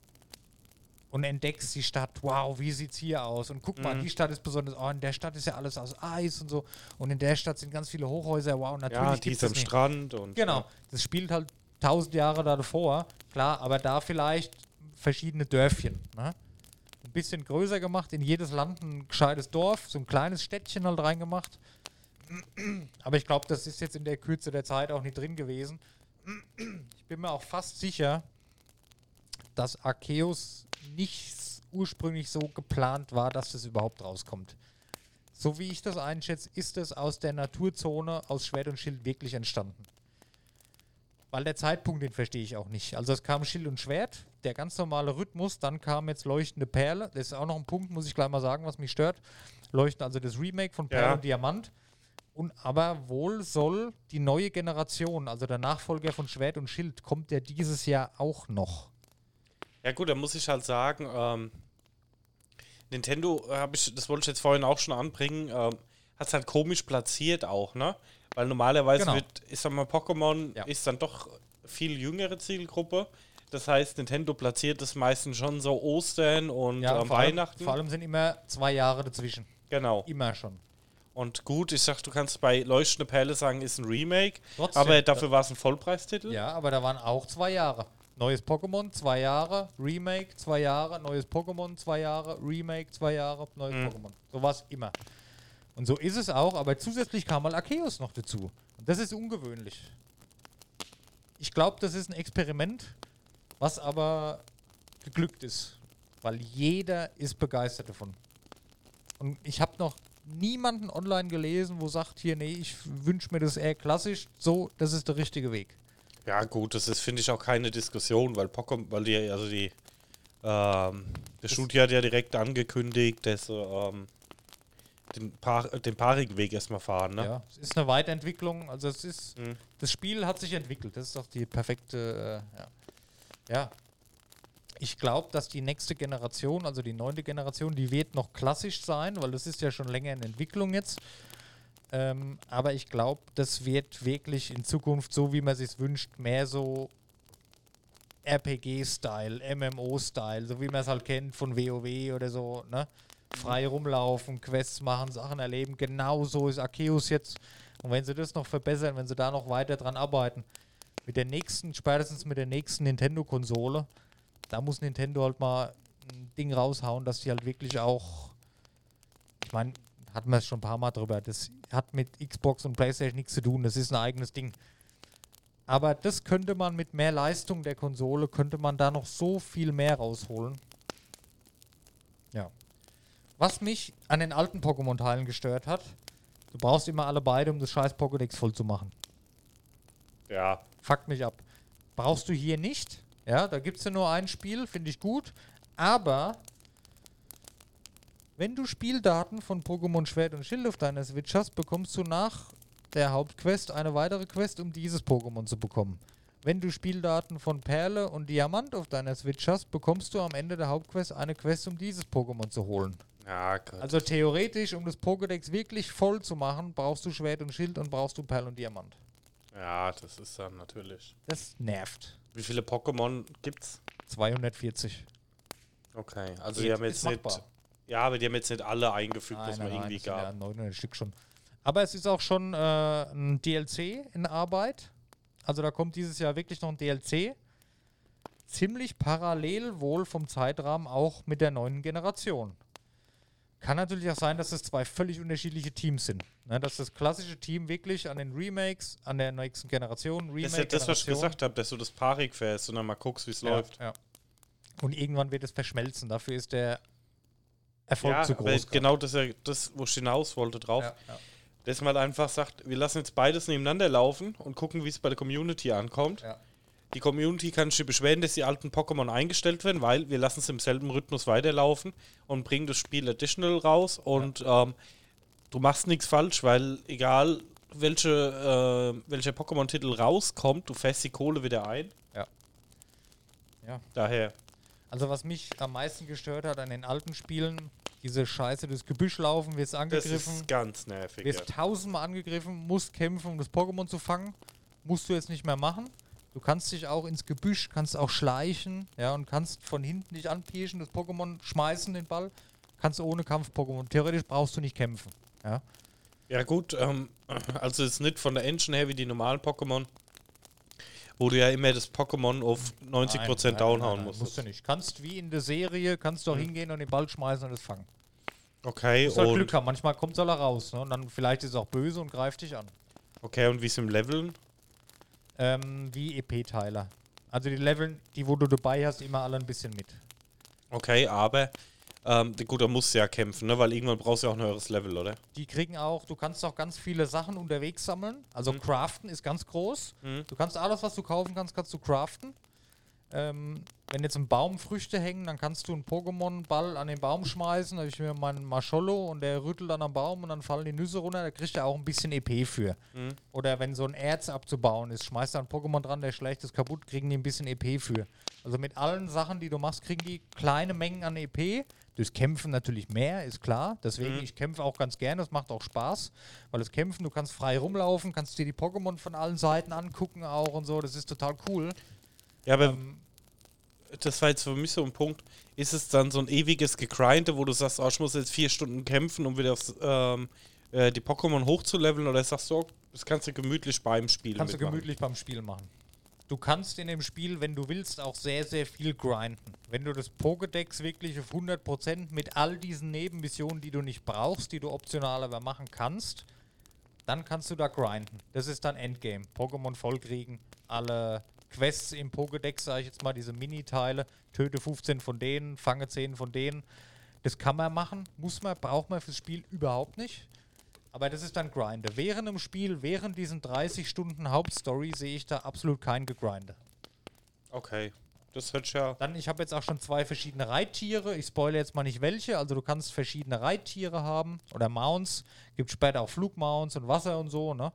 [SPEAKER 2] und entdeckst die Stadt. Wow, wie sieht's hier aus? Und guck mal,
[SPEAKER 3] Mhm.
[SPEAKER 2] die Stadt ist besonders. Oh, in der Stadt ist ja alles aus Eis und so. Und in der Stadt sind ganz viele Hochhäuser. Wow, natürlich
[SPEAKER 3] Ja,
[SPEAKER 2] gibt's
[SPEAKER 3] die ist
[SPEAKER 2] das
[SPEAKER 3] am
[SPEAKER 2] nicht.
[SPEAKER 3] Strand und.
[SPEAKER 2] Genau, das spielt halt tausend Jahre da davor. Klar, aber da vielleicht verschiedene Dörfchen. Ne? Ein bisschen größer gemacht, in jedes Land ein gescheites Dorf, so ein kleines Städtchen halt reingemacht. Aber ich glaube, das ist jetzt in der Kürze der Zeit auch nicht drin gewesen. Ich bin mir auch fast sicher, dass Arceus nicht ursprünglich so geplant war, dass das überhaupt rauskommt. So wie ich das einschätze, ist es aus der Naturzone aus Schwert und Schild wirklich entstanden. Weil der Zeitpunkt, den verstehe ich auch nicht. Also es kam Schild und Schwert, der ganz normale Rhythmus, dann kam jetzt Leuchtende Perle. Das ist auch noch ein Punkt, muss ich gleich mal sagen, was mich stört. Leuchten, also das Remake von Perle
[SPEAKER 3] Ja.
[SPEAKER 2] und Diamant. Und aber wohl soll die neue Generation, also der Nachfolger von Schwert und Schild, kommt der dieses Jahr auch noch.
[SPEAKER 3] Ja gut, da muss ich halt sagen, ähm, Nintendo, habe ich, das wollte ich jetzt vorhin auch schon anbringen, ähm, hat es halt komisch platziert auch, ne? Weil normalerweise
[SPEAKER 2] Genau.
[SPEAKER 3] wird, ich sag mal, Pokémon
[SPEAKER 2] Ja.
[SPEAKER 3] ist dann doch viel jüngere Zielgruppe. Das heißt, Nintendo platziert es meistens schon so Ostern und
[SPEAKER 2] Ja,
[SPEAKER 3] ähm,
[SPEAKER 2] vor, allem,
[SPEAKER 3] Weihnachten.
[SPEAKER 2] vor allem sind immer zwei Jahre dazwischen.
[SPEAKER 3] Genau.
[SPEAKER 2] Immer schon.
[SPEAKER 3] Und gut, ich sag, du kannst bei Leuchtende Perle sagen, ist ein Remake,
[SPEAKER 2] Trotzdem.
[SPEAKER 3] aber dafür war es ein Vollpreistitel.
[SPEAKER 2] Ja, aber da waren auch zwei Jahre. Neues Pokémon, zwei Jahre, Remake, zwei Jahre, neues Pokémon, zwei Jahre, Remake, zwei Jahre, neues
[SPEAKER 3] Mhm.
[SPEAKER 2] Pokémon. So war es immer. Und so ist es auch, aber zusätzlich kam mal Arceus noch dazu. Und das ist ungewöhnlich. Ich glaube, das ist ein Experiment, was aber geglückt ist. Weil jeder ist begeistert davon. Und ich habe noch niemanden online gelesen, wo sagt, hier, nee, ich wünsche mir das eher klassisch. So, das ist der richtige Weg.
[SPEAKER 3] Ja, gut, das ist, finde ich, auch keine Diskussion, weil Pokémon, weil die, also die, ähm, der Studio hat ja direkt angekündigt, dass sie ähm, den, Paar, den paarigen Weg erstmal fahren, ne?
[SPEAKER 2] Ja, es ist eine Weiterentwicklung. Also es ist,
[SPEAKER 3] Mhm.
[SPEAKER 2] das Spiel hat sich entwickelt. Das ist doch die perfekte, äh, ja. ja. Ich glaube, dass die nächste Generation, also die neunte Generation, die wird noch klassisch sein, weil das ist ja schon länger in Entwicklung jetzt. Ähm, aber ich glaube, das wird wirklich in Zukunft, so wie man sich wünscht, mehr so R P G-Style, M M O-Style, so wie man es halt kennt von WoW oder so, ne? Frei rumlaufen, Quests machen, Sachen erleben. Genau so ist Arceus jetzt. Und wenn sie das noch verbessern, wenn sie da noch weiter dran arbeiten, mit der nächsten, spätestens mit der nächsten Nintendo-Konsole, da muss Nintendo halt mal ein Ding raushauen, dass die halt wirklich auch, ich meine, hatten wir es schon ein paar Mal drüber. Das hat mit Xbox und PlayStation nichts zu tun. Das ist ein eigenes Ding. Aber das könnte man mit mehr Leistung der Konsole, könnte man da noch so viel mehr rausholen. Ja. Was mich an den alten Pokémon-Teilen gestört hat, du brauchst immer alle beide, um das scheiß Pokédex voll zu machen.
[SPEAKER 3] Ja.
[SPEAKER 2] Fuckt mich ab. Brauchst du hier nicht. Ja, da gibt es ja nur ein Spiel, finde ich gut. Aber wenn du Spieldaten von Pokémon Schwert und Schild auf deiner Switch hast, bekommst du nach der Hauptquest eine weitere Quest, um dieses Pokémon zu bekommen. Wenn du Spieldaten von Perle und Diamant auf deiner Switch hast, bekommst du am Ende der Hauptquest eine Quest, um dieses Pokémon zu holen.
[SPEAKER 3] Ja, Gott.
[SPEAKER 2] Also theoretisch, um das Pokédex wirklich voll zu machen, brauchst du Schwert und Schild und brauchst du Perle und Diamant.
[SPEAKER 3] Ja, das ist dann natürlich.
[SPEAKER 2] Das nervt.
[SPEAKER 3] Wie viele Pokémon gibt's?
[SPEAKER 2] zweihundertvierzig.
[SPEAKER 3] Okay, also
[SPEAKER 2] Geht,
[SPEAKER 3] die haben
[SPEAKER 2] ist
[SPEAKER 3] jetzt nicht.
[SPEAKER 2] machbar.
[SPEAKER 3] Ja, aber die haben jetzt nicht alle eingefügt,
[SPEAKER 2] Nein,
[SPEAKER 3] was man
[SPEAKER 2] nein, nein,
[SPEAKER 3] irgendwie
[SPEAKER 2] das sind ja
[SPEAKER 3] gab.
[SPEAKER 2] neunhundert Stück schon. Aber es ist auch schon äh, ein D L C in Arbeit. Also da kommt dieses Jahr wirklich noch ein D L C. Ziemlich parallel wohl vom Zeitrahmen auch mit der neuen Generation. Kann natürlich auch sein, dass es zwei völlig unterschiedliche Teams sind. Ne, dass das klassische Team wirklich an den Remakes, an der nächsten Generation, Remake,
[SPEAKER 3] Das ist ja das, was ich
[SPEAKER 2] Generation-
[SPEAKER 3] gesagt habe, dass du das paarig fährst und dann mal guckst, wie es
[SPEAKER 2] ja,
[SPEAKER 3] läuft.
[SPEAKER 2] ja. Und irgendwann wird es verschmelzen. Dafür ist der Erfolg
[SPEAKER 3] Ja,
[SPEAKER 2] zu
[SPEAKER 3] aber
[SPEAKER 2] groß.
[SPEAKER 3] genau das, ist ja das, wo ich hinaus wollte drauf.
[SPEAKER 2] Ja, ja.
[SPEAKER 3] Dass man halt einfach sagt, wir lassen jetzt beides nebeneinander laufen und gucken, wie es bei der Community ankommt.
[SPEAKER 2] Ja.
[SPEAKER 3] Die Community kann sich beschweren, dass die alten Pokémon eingestellt werden, weil wir lassen es im selben Rhythmus weiterlaufen und bringen das Spiel additional raus und ja. ähm, du machst nichts falsch, weil egal welche, äh, welcher Pokémon-Titel rauskommt, du fährst die Kohle wieder ein.
[SPEAKER 2] Ja. Ja.
[SPEAKER 3] Daher.
[SPEAKER 2] Also was mich am meisten gestört hat an den alten Spielen, diese Scheiße durchs Gebüsch laufen, wirst
[SPEAKER 3] Das
[SPEAKER 2] angegriffen,
[SPEAKER 3] ist ganz nervig.
[SPEAKER 2] wirst
[SPEAKER 3] Ja.
[SPEAKER 2] tausendmal angegriffen, musst kämpfen, um das Pokémon zu fangen. Musst du jetzt nicht mehr machen. Du kannst dich auch ins Gebüsch, kannst auch schleichen, ja, und kannst von hinten dich anpirschen, das Pokémon schmeißen, den Ball. Kannst du ohne Kampf-Pokémon. Theoretisch brauchst du nicht kämpfen. Ja,
[SPEAKER 3] Ja gut, ähm, also ist nicht von der Engine her wie die normalen Pokémon, wo du ja immer das Pokémon auf neunzig Prozent
[SPEAKER 2] Nein, nein,
[SPEAKER 3] downhauen
[SPEAKER 2] nein,
[SPEAKER 3] musst.
[SPEAKER 2] musst du nicht. Kannst wie in der Serie, kannst du auch hingehen und den Ball schmeißen und es fangen.
[SPEAKER 3] Okay,
[SPEAKER 2] Du musst halt
[SPEAKER 3] und,
[SPEAKER 2] Glück haben. Manchmal kommt soll er raus. Ne? Und dann vielleicht ist es auch böse und greift dich an.
[SPEAKER 3] okay, und wie es im Leveln?
[SPEAKER 2] Ähm, wie E P-Teiler. Also die Leveln, die wo du dabei hast, immer alle ein bisschen mit.
[SPEAKER 3] Okay, aber ähm, gut, da musst du ja kämpfen, ne? Weil irgendwann brauchst du ja auch ein höheres Level, oder?
[SPEAKER 2] Die kriegen auch, du kannst auch ganz viele Sachen unterwegs sammeln. Also
[SPEAKER 3] Mhm.
[SPEAKER 2] craften ist ganz groß.
[SPEAKER 3] Mhm.
[SPEAKER 2] Du kannst alles, was du kaufen kannst, kannst du craften. Ähm, wenn jetzt im Baum Früchte hängen, dann kannst du einen Pokémon-Ball an den Baum schmeißen. Da habe ich mir meinen Marshmallow und der rüttelt dann am Baum und dann fallen die Nüsse runter. Da kriegst du auch ein bisschen E P für.
[SPEAKER 3] Mhm.
[SPEAKER 2] Oder wenn so ein Erz abzubauen ist, schmeißt da ein Pokémon dran, der schlägt es kaputt, kriegen die ein bisschen E P für. Also mit allen Sachen, die du machst, kriegen die kleine Mengen an E P. Durchs Kämpfen natürlich mehr, ist klar. Deswegen,
[SPEAKER 3] Mhm.
[SPEAKER 2] ich kämpfe auch ganz gerne, das macht auch Spaß. Weil das Kämpfen, du kannst frei rumlaufen, kannst dir die Pokémon von allen Seiten angucken auch und so. Das ist total cool.
[SPEAKER 3] Ja, aber
[SPEAKER 2] Ähm,
[SPEAKER 3] das war jetzt für mich so ein Punkt. Ist es dann so ein ewiges Gegrinde, wo du sagst, oh, ich muss jetzt vier Stunden kämpfen, um wieder aufs, ähm, äh, die Pokémon hochzuleveln? Oder sagst du, oh, das kannst du gemütlich beim Spielen
[SPEAKER 2] Kannst du
[SPEAKER 3] mitmachen?
[SPEAKER 2] gemütlich beim Spiel machen. Du kannst in dem Spiel, wenn du willst, auch sehr, sehr viel grinden. Wenn du das Pokédex wirklich auf hundert Prozent mit all diesen Nebenmissionen, die du nicht brauchst, die du optional aber machen kannst, dann kannst du da grinden. Das ist dann Endgame. Pokémon vollkriegen, alle Quests im Pokédex, sage ich jetzt mal, diese Mini-Teile, töte fünfzehn von denen, fange zehn von denen. Das kann man machen, muss man, braucht man fürs Spiel überhaupt nicht. Aber das ist dann Grinde. Während dem Spiel, während diesen dreißig Stunden Hauptstory, sehe ich da absolut kein Gegrinde.
[SPEAKER 3] Okay, das hört ja...
[SPEAKER 2] Dann, ich habe jetzt auch schon zwei verschiedene Reittiere. Ich spoilere jetzt mal nicht welche. Also du kannst verschiedene Reittiere haben oder Mounts. Gibt später auch Flugmounts und Wasser und so, ne?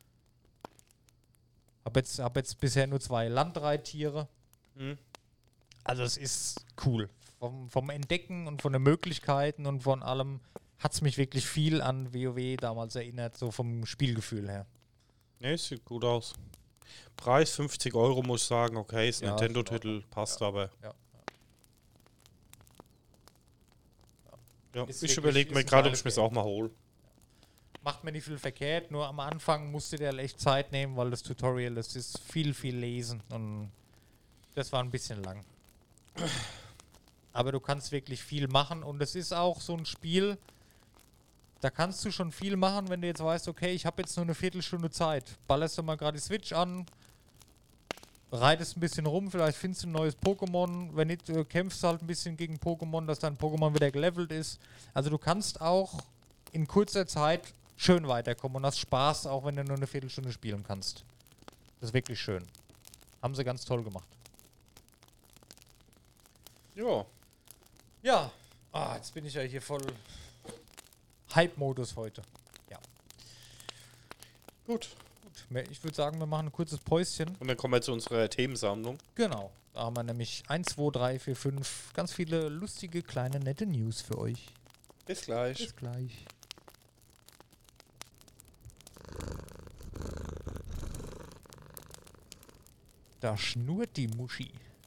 [SPEAKER 2] Hab jetzt, hab jetzt bisher nur zwei Landreittiere.
[SPEAKER 3] Hm.
[SPEAKER 2] Also es ist cool. Vom, vom Entdecken und von den Möglichkeiten und von allem hat es mich wirklich viel an WoW damals erinnert, so vom Spielgefühl her.
[SPEAKER 3] Ne, sieht gut aus. Preis fünfzig Euro, muss ich sagen. Okay, ist ein
[SPEAKER 2] Ja,
[SPEAKER 3] Nintendo-Titel,
[SPEAKER 2] ist in
[SPEAKER 3] passt
[SPEAKER 2] Ja.
[SPEAKER 3] aber.
[SPEAKER 2] Ja.
[SPEAKER 3] Ja,
[SPEAKER 2] Ist
[SPEAKER 3] ich
[SPEAKER 2] wirklich-
[SPEAKER 3] überlege
[SPEAKER 2] ist
[SPEAKER 3] mir
[SPEAKER 2] ein
[SPEAKER 3] gerade, ob
[SPEAKER 2] geiles
[SPEAKER 3] ich mir es
[SPEAKER 2] Game.
[SPEAKER 3] auch mal hole.
[SPEAKER 2] Macht mir nicht viel verkehrt, nur am Anfang musst du dir echt Zeit nehmen, weil das Tutorial, das ist viel, viel lesen und das war ein bisschen lang. Aber du kannst wirklich viel machen und es ist auch so ein Spiel, da kannst du schon viel machen, wenn du jetzt weißt, okay, ich habe jetzt nur eine Viertelstunde Zeit. Ballerst du mal gerade die Switch an, reitest ein bisschen rum, vielleicht findest du ein neues Pokémon. Wenn nicht, du kämpfst halt ein bisschen gegen Pokémon, dass dein Pokémon wieder gelevelt ist. Also du kannst auch in kurzer Zeit schön weiterkommen und hast Spaß, auch wenn du nur eine Viertelstunde spielen kannst. Das ist wirklich schön. Haben sie ganz toll gemacht.
[SPEAKER 3] Ja.
[SPEAKER 2] Ja. Ah, jetzt bin ich ja hier voll Hype-Modus heute. Ja.
[SPEAKER 3] Gut.
[SPEAKER 2] Gut. Ich würde sagen, wir machen ein kurzes Päuschen.
[SPEAKER 3] Und dann kommen wir zu unserer Themensammlung.
[SPEAKER 2] Genau. Da haben wir nämlich eins, zwei, drei, vier, fünf ganz viele lustige, kleine, nette News für euch.
[SPEAKER 3] Bis gleich.
[SPEAKER 2] Bis gleich. Da schnurrt die Muschi.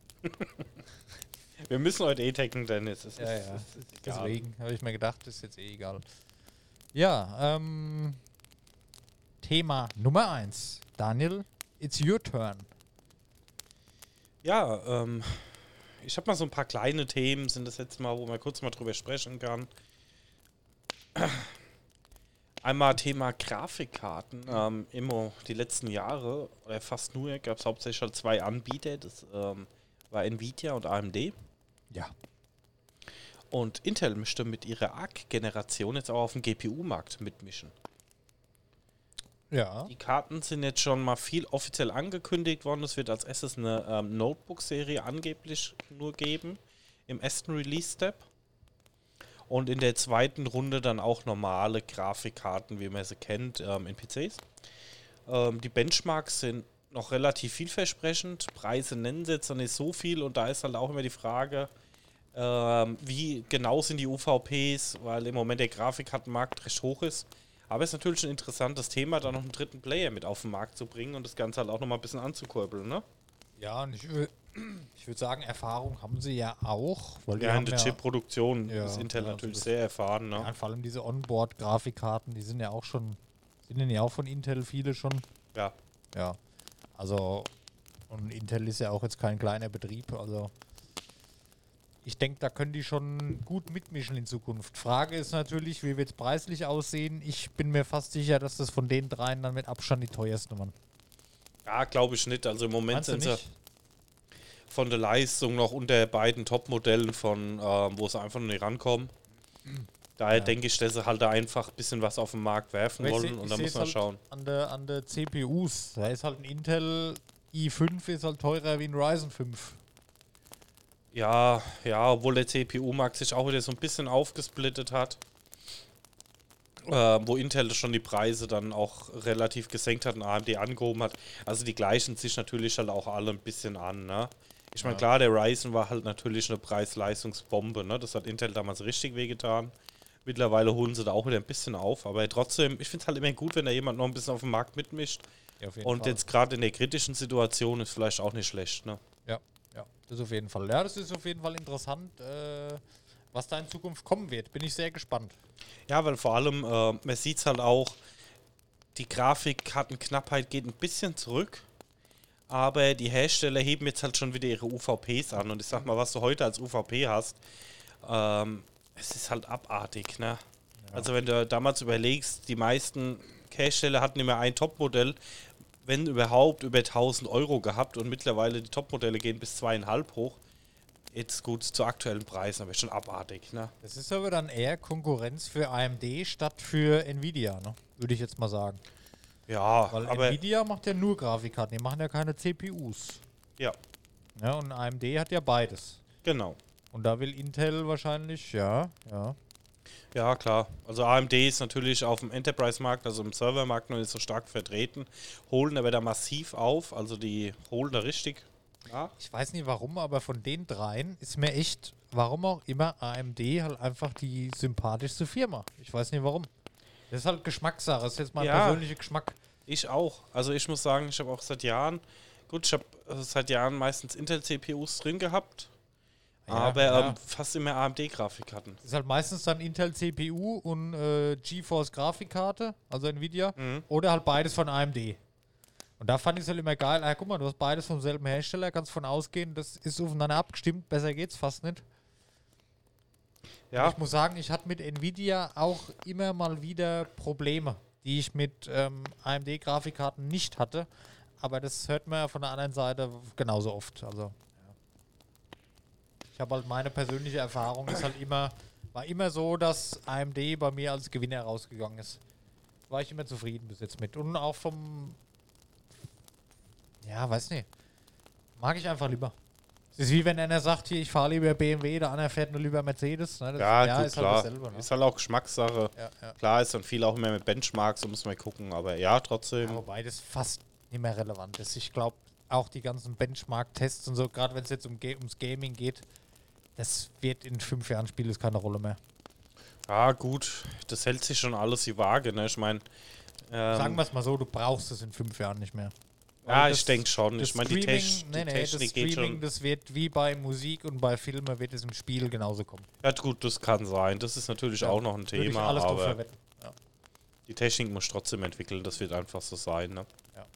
[SPEAKER 3] Wir müssen heute eh tacken, Dennis. Es
[SPEAKER 2] Ja,
[SPEAKER 3] ist,
[SPEAKER 2] ja.
[SPEAKER 3] es ist egal.
[SPEAKER 2] Deswegen habe ich mir gedacht, das ist jetzt eh egal. Ja, ähm. Thema Nummer eins. Daniel, it's your turn.
[SPEAKER 3] Ja, ähm, ich habe mal so ein paar kleine Themen, sind das jetzt mal, wo man kurz mal drüber sprechen kann. Einmal Thema Grafikkarten. Ähm, immer die letzten Jahre, oder fast nur, gab es hauptsächlich halt zwei Anbieter. Das ähm, war Nvidia und A M D.
[SPEAKER 2] Ja.
[SPEAKER 3] Und Intel möchte mit ihrer Arc-Generation jetzt auch auf dem G P U-Markt mitmischen.
[SPEAKER 2] Ja.
[SPEAKER 3] Die Karten sind jetzt schon mal viel offiziell angekündigt worden. Es wird als erstes eine ähm, Notebook-Serie angeblich nur geben im ersten Release-Step. Und in der zweiten Runde dann auch normale Grafikkarten, wie man sie kennt, ähm, in P Cs. Ähm, die Benchmarks sind noch relativ vielversprechend. Preise nennen sie jetzt noch nicht so viel. Und da ist halt auch immer die Frage, ähm, wie genau sind die U V Ps, weil im Moment der Grafikkartenmarkt recht hoch ist. Aber es ist natürlich ein interessantes Thema, da noch einen dritten Player mit auf den Markt zu bringen und das Ganze halt auch noch mal ein bisschen anzukurbeln, ne?
[SPEAKER 2] Ja, und ich, wü- ich würde sagen, Erfahrung haben sie ja auch. Weil die
[SPEAKER 3] Ja, in
[SPEAKER 2] haben
[SPEAKER 3] der
[SPEAKER 2] ja,
[SPEAKER 3] Chip-Produktion
[SPEAKER 2] Ja,
[SPEAKER 3] ist Intel
[SPEAKER 2] ja,
[SPEAKER 3] natürlich
[SPEAKER 2] das-
[SPEAKER 3] sehr erfahren, ne?
[SPEAKER 2] ja, vor allem diese Onboard-Grafikkarten, die sind ja auch schon, sind denn ja auch von Intel viele schon.
[SPEAKER 3] Ja.
[SPEAKER 2] Ja, also, und Intel ist ja auch jetzt kein kleiner Betrieb, also ich denke, da können die schon gut mitmischen in Zukunft. Frage ist natürlich, wie wird es preislich aussehen? Ich bin mir fast sicher, dass das von den dreien dann mit Abstand die teuersten waren.
[SPEAKER 3] Ja, glaube ich nicht. Also im Moment
[SPEAKER 2] Meinst du
[SPEAKER 3] sind sie
[SPEAKER 2] nicht?
[SPEAKER 3] von der Leistung noch unter beiden Top-Modellen, von ähm, wo sie einfach noch nicht rankommen. Daher
[SPEAKER 2] Ja.
[SPEAKER 3] denke ich, dass sie halt da einfach ein bisschen was auf den Markt werfen
[SPEAKER 2] Aber ich
[SPEAKER 3] wollen
[SPEAKER 2] seh-
[SPEAKER 3] und
[SPEAKER 2] ich
[SPEAKER 3] dann muss
[SPEAKER 2] seh's
[SPEAKER 3] man
[SPEAKER 2] halt
[SPEAKER 3] schauen.
[SPEAKER 2] An der, an der C P Us, da ist halt ein Intel i fünf ist halt teurer wie ein Ryzen fünf.
[SPEAKER 3] Ja, ja, obwohl der C P U-Markt sich auch wieder so ein bisschen aufgesplittet hat. Äh, wo Intel schon die Preise dann auch relativ gesenkt hat und A M D angehoben hat. Also die gleichen sich natürlich halt auch alle ein bisschen an, ne? Ich meine,
[SPEAKER 2] Ja.
[SPEAKER 3] klar, der Ryzen war halt natürlich eine Preis-Leistungsbombe, ne? Das hat Intel damals richtig wehgetan. Mittlerweile holen sie da auch wieder ein bisschen auf, aber trotzdem, ich finde es halt immer gut, wenn da jemand noch ein bisschen auf dem Markt mitmischt.
[SPEAKER 2] Ja, auf jeden
[SPEAKER 3] Und
[SPEAKER 2] Fall.
[SPEAKER 3] jetzt gerade in der kritischen Situation ist vielleicht auch nicht schlecht, ne?
[SPEAKER 2] Ja, ja, das auf jeden Fall. Ja, das ist auf jeden Fall interessant, äh, was da in Zukunft kommen wird. Bin ich sehr gespannt.
[SPEAKER 3] Ja, weil vor allem, äh, man sieht es halt auch, die Grafikkartenknappheit geht ein bisschen zurück, aber die Hersteller heben jetzt halt schon wieder ihre U V Ps an. Und ich sag mal, was du heute als U V P hast, ähm, es ist halt abartig, ne? Also wenn du damals überlegst, die meisten Hersteller hatten immer ein Topmodell, wenn überhaupt über tausend Euro gehabt und mittlerweile die Topmodelle gehen bis zweieinhalb hoch. Jetzt gut zu aktuellen Preisen, aber schon abartig, ne?
[SPEAKER 2] Das ist aber dann eher Konkurrenz für A M D statt für Nvidia, ne? Würde ich jetzt mal sagen.
[SPEAKER 3] Ja,
[SPEAKER 2] Weil
[SPEAKER 3] aber
[SPEAKER 2] Nvidia macht ja nur Grafikkarten, die machen ja keine C P Us.
[SPEAKER 3] ja,
[SPEAKER 2] Ja, und A M D hat ja beides.
[SPEAKER 3] genau.
[SPEAKER 2] Und da will Intel wahrscheinlich, ja, ja.
[SPEAKER 3] Ja, klar. Also A M D ist natürlich auf dem Enterprise-Markt, also im Servermarkt noch nicht so stark vertreten, holen aber da massiv auf, also die holen da richtig. Ja,
[SPEAKER 2] Ich weiß nicht warum, aber von den dreien ist mir echt, warum auch immer, A M D halt einfach die sympathischste Firma. Ich weiß nicht warum. Das ist halt Geschmackssache, das ist jetzt mein
[SPEAKER 3] Ja.
[SPEAKER 2] persönlicher Geschmack.
[SPEAKER 3] ich auch. Also ich muss sagen, ich habe auch seit Jahren, gut, ich habe also seit Jahren meistens Intel-C P Us drin gehabt,
[SPEAKER 2] Ja,
[SPEAKER 3] aber
[SPEAKER 2] ja.
[SPEAKER 3] Ähm, fast immer A M D-Grafikkarten.
[SPEAKER 2] Das ist halt meistens dann Intel C P U und äh, GeForce Grafikkarte, also Nvidia,
[SPEAKER 3] Mhm.
[SPEAKER 2] oder halt beides von A M D. Und da fand ich es halt immer geil. Ah, guck mal, du hast beides vom selben Hersteller, kannst von ausgehen, das ist aufeinander abgestimmt, besser geht's fast nicht.
[SPEAKER 3] Ja,
[SPEAKER 2] Ich muss sagen, ich hatte mit Nvidia auch immer mal wieder Probleme, die ich mit ähm, A M D-Grafikkarten nicht hatte. Aber das hört man ja von der anderen Seite genauso oft. Also, ja. Ich habe halt meine persönliche Erfahrung, ist halt immer, war immer so, dass A M D bei mir als Gewinner rausgegangen ist. War ich immer zufrieden bis jetzt mit. Und auch vom, ja, weiß nicht, mag ich einfach lieber. Es ist wie wenn einer sagt, hier, ich fahre lieber B M W, der andere fährt nur lieber Mercedes. Ne? Das,
[SPEAKER 3] ja, gut,
[SPEAKER 2] ist
[SPEAKER 3] klar.
[SPEAKER 2] halt dasselbe. Ne?
[SPEAKER 3] Ist halt auch Geschmackssache.
[SPEAKER 2] Ja, ja.
[SPEAKER 3] Klar ist dann viel auch mehr mit Benchmarks, so muss man gucken, aber ja, trotzdem.
[SPEAKER 2] Ja, wobei das fast nicht mehr relevant ist. Ich glaube, auch die ganzen Benchmark-Tests und so, gerade wenn es jetzt um Ga- ums Gaming geht, das wird in fünf Jahren spielt es keine Rolle mehr.
[SPEAKER 3] Ja, gut, das hält sich schon alles die Waage, ne? Ich meine. Ähm,
[SPEAKER 2] Sagen wir es mal so, du brauchst es in fünf Jahren nicht mehr.
[SPEAKER 3] ja,
[SPEAKER 2] Weil
[SPEAKER 3] ich
[SPEAKER 2] das-
[SPEAKER 3] denke schon.
[SPEAKER 2] das
[SPEAKER 3] Ich meine, die,
[SPEAKER 2] Streaming-
[SPEAKER 3] Techn die
[SPEAKER 2] nee, nee, das
[SPEAKER 3] Technik geht
[SPEAKER 2] Streaming,
[SPEAKER 3] schon.
[SPEAKER 2] das wird wie bei Musik und bei Filmen wird es im Spiel genauso kommen.
[SPEAKER 3] Ja, gut, das kann sein. Das ist natürlich
[SPEAKER 2] Ja,
[SPEAKER 3] auch noch ein
[SPEAKER 2] Würde ich
[SPEAKER 3] Thema,
[SPEAKER 2] alles drauf
[SPEAKER 3] aber
[SPEAKER 2] verwetten. Ja.
[SPEAKER 3] die Technik muss trotzdem entwickeln. Das wird einfach so sein, ne?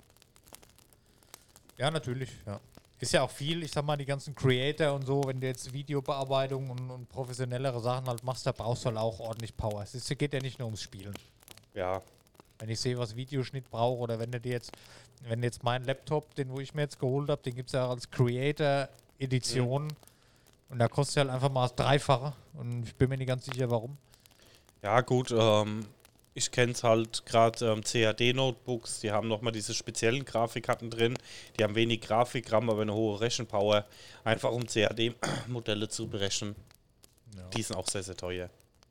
[SPEAKER 2] Ja, natürlich, ja. Ist ja auch viel, ich sag mal, die ganzen Creator und so, wenn du jetzt Videobearbeitung und, und professionellere Sachen halt machst, da brauchst du halt auch ordentlich Power. Es ist, geht ja nicht nur ums Spielen.
[SPEAKER 3] Ja,
[SPEAKER 2] Wenn ich sehe, was Videoschnitt brauche oder wenn du dir jetzt, wenn du jetzt meinen Laptop, den wo ich mir jetzt geholt habe, den gibt es ja als Creator-Edition und da kostet halt einfach mal das Dreifache und ich bin mir nicht ganz sicher, warum.
[SPEAKER 3] ja, gut. Ähm, ich kenne es halt gerade ähm, C A D-Notebooks, die haben nochmal diese speziellen Grafikkarten drin. Die haben wenig Grafikram, aber eine hohe Rechenpower. Einfach um C A D-Modelle zu berechnen.
[SPEAKER 2] Ja.
[SPEAKER 3] Die sind auch sehr, sehr teuer.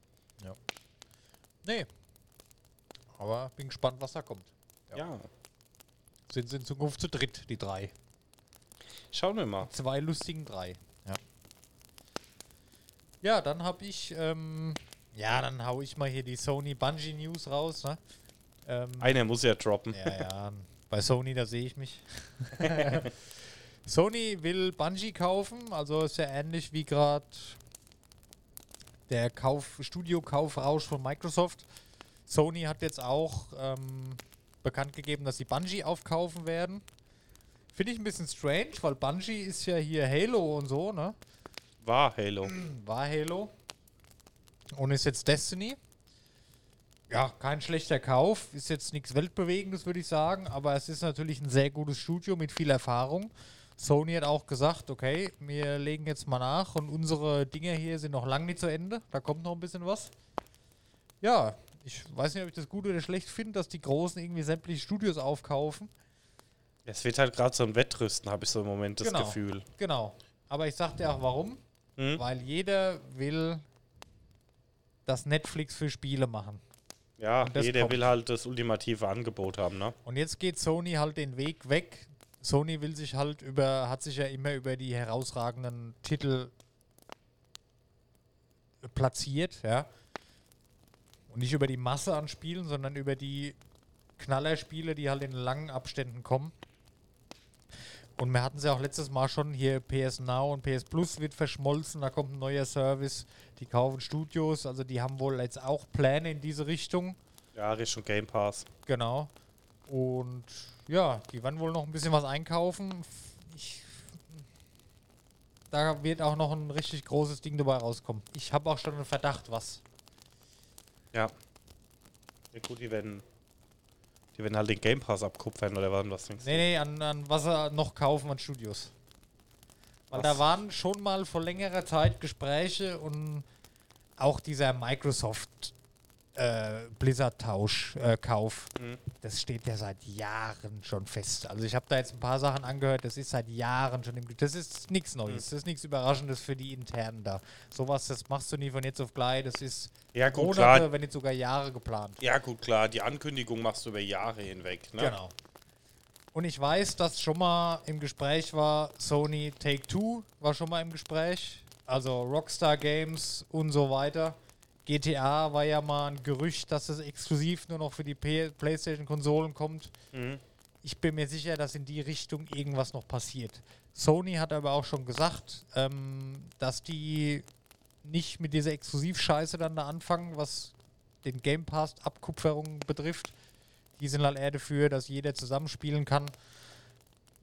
[SPEAKER 2] Nee. Aber bin gespannt, was da kommt. Ja.
[SPEAKER 3] Ja,
[SPEAKER 2] Sind sie in Zukunft zu dritt, die drei.
[SPEAKER 3] schauen wir mal.
[SPEAKER 2] Zwei lustigen drei. Ja. Ja, dann habe ich, ähm, ja, dann hau ich mal hier die Sony Bungie News raus, ne? Ähm,
[SPEAKER 3] Einer muss ja droppen.
[SPEAKER 2] ja, ja, bei Sony, da sehe ich mich. Sony will Bungie kaufen, also ist ja ähnlich wie gerade der Kauf, Studio-Kaufrausch von Microsoft. Sony hat jetzt auch ähm, bekannt gegeben, dass sie Bungie aufkaufen werden. Finde ich ein bisschen strange, weil Bungie ist ja hier Halo und so, ne?
[SPEAKER 3] War Halo.
[SPEAKER 2] War Halo. Und ist jetzt Destiny. Ja, kein schlechter Kauf. Ist jetzt nichts Weltbewegendes, würde ich sagen. Aber es ist natürlich ein sehr gutes Studio mit viel Erfahrung. Sony hat auch gesagt, okay, wir legen jetzt mal nach und unsere Dinger hier sind noch lang nicht zu Ende. Da kommt noch ein bisschen was. Ja, ich weiß nicht, ob ich das gut oder schlecht finde, dass die Großen irgendwie sämtliche Studios aufkaufen.
[SPEAKER 3] Es wird halt gerade so ein Wettrüsten, habe ich so im Moment das
[SPEAKER 2] Genau.
[SPEAKER 3] Gefühl.
[SPEAKER 2] Genau. Aber ich sag dir auch warum.
[SPEAKER 3] Hm?
[SPEAKER 2] Weil jeder will das Netflix für Spiele machen.
[SPEAKER 3] Ja,
[SPEAKER 2] Und das
[SPEAKER 3] jeder
[SPEAKER 2] kommt.
[SPEAKER 3] will halt das ultimative Angebot haben, ne?
[SPEAKER 2] Und jetzt geht Sony halt den Weg weg. Sony will sich halt über, hat sich ja immer über die herausragenden Titel platziert, ja. Und nicht über die Masse an Spielen, sondern über die Knallerspiele, die halt in langen Abständen kommen. Und wir hatten es ja auch letztes Mal schon, hier P S Now und P S Plus wird verschmolzen, da kommt ein neuer Service, die kaufen Studios, also die haben wohl jetzt auch Pläne in diese Richtung.
[SPEAKER 3] Ja, Richtung Game Pass.
[SPEAKER 2] Genau. Und ja, die werden wohl noch ein bisschen was einkaufen. Ich, da wird auch noch ein richtig großes Ding dabei rauskommen. Ich habe auch schon einen Verdacht, was.
[SPEAKER 3] Ja. Ja gut, die werden, die werden halt den Game Pass abkupfern oder was, was denkst du?
[SPEAKER 2] Nee, nee, an, an was sie noch kaufen an Studios. Weil
[SPEAKER 3] Was?
[SPEAKER 2] da waren schon mal vor längerer Zeit Gespräche und auch dieser Microsoft äh, Blizzard-Tausch, äh, Kauf,
[SPEAKER 3] Mhm.
[SPEAKER 2] das steht ja seit Jahren schon fest. Also ich habe da jetzt ein paar Sachen angehört, das ist seit Jahren schon im Das ist nichts Neues, das ist nichts Überraschendes für die Internen da. Sowas, das machst du nie von jetzt auf gleich, das ist
[SPEAKER 3] Ja gut,
[SPEAKER 2] Monate,
[SPEAKER 3] klar.
[SPEAKER 2] wenn nicht sogar Jahre geplant.
[SPEAKER 3] Ja gut, klar. Die Ankündigung machst du über Jahre hinweg, ne?
[SPEAKER 2] Genau. Und ich weiß, dass schon mal im Gespräch war, Sony Take-Two war schon mal im Gespräch, also Rockstar Games und so weiter. G T A war ja mal ein Gerücht, dass es exklusiv nur noch für die P- PlayStation-Konsolen kommt.
[SPEAKER 3] Mhm.
[SPEAKER 2] Ich bin mir sicher, dass in die Richtung irgendwas noch passiert. Sony hat aber auch schon gesagt, ähm, dass die nicht mit dieser Exklusivscheiße dann da anfangen, was den Game Pass-Abkupferung betrifft. Die sind halt eher dafür, dass jeder zusammenspielen kann.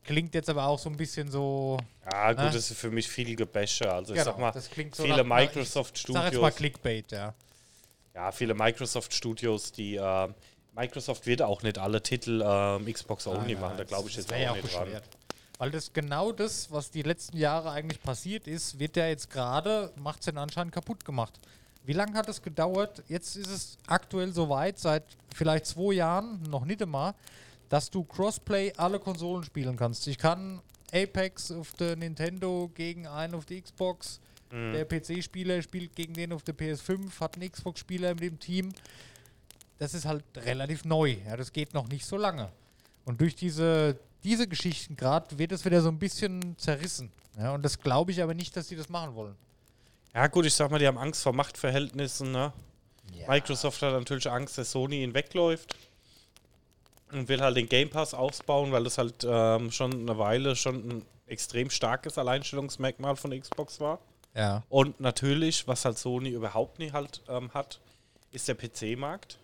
[SPEAKER 2] klingt jetzt aber auch so ein bisschen so.
[SPEAKER 3] Ja, gut,
[SPEAKER 2] ne?
[SPEAKER 3] das ist für mich viel Gebäsche. Also ich
[SPEAKER 2] Genau,
[SPEAKER 3] sag mal,
[SPEAKER 2] das klingt so
[SPEAKER 3] viele
[SPEAKER 2] nach-
[SPEAKER 3] Microsoft
[SPEAKER 2] Ich sag jetzt mal
[SPEAKER 3] Studios.
[SPEAKER 2] Clickbait, ja.
[SPEAKER 3] Ja, viele Microsoft Studios, die äh, Microsoft wird auch nicht alle Titel ähm, Xbox Only
[SPEAKER 2] Nein,
[SPEAKER 3] machen, da
[SPEAKER 2] nein,
[SPEAKER 3] glaube ich
[SPEAKER 2] das
[SPEAKER 3] jetzt
[SPEAKER 2] wär ja
[SPEAKER 3] auch nicht dran.
[SPEAKER 2] bescheuert. Weil das genau das, was die letzten Jahre eigentlich passiert ist, wird ja jetzt gerade, macht es den anscheinend kaputt gemacht. Wie lange hat es gedauert? Jetzt ist es aktuell soweit, seit vielleicht zwei Jahren, noch nicht einmal, dass du Crossplay alle Konsolen spielen kannst. Ich kann Apex auf der Nintendo gegen einen auf der Xbox,
[SPEAKER 3] Mhm.
[SPEAKER 2] der P C-Spieler spielt gegen den auf der P S fünf, hat einen Xbox-Spieler mit dem Team. Das ist halt relativ neu. Ja, das geht noch nicht so lange. Und durch diese, diese Geschichten gerade wird es wieder so ein bisschen zerrissen. Ja, und das glaube ich aber nicht, dass sie das machen wollen.
[SPEAKER 3] Ja gut, ich sag mal, die haben Angst vor Machtverhältnissen, ne?
[SPEAKER 2] Ja.
[SPEAKER 3] Microsoft hat natürlich Angst, dass Sony ihn wegläuft und will halt den Game Pass ausbauen, weil das halt ähm, schon eine Weile schon ein extrem starkes Alleinstellungsmerkmal von Xbox war.
[SPEAKER 2] Ja.
[SPEAKER 3] Und natürlich, was halt Sony überhaupt nicht halt ähm, hat, ist der P C-Markt.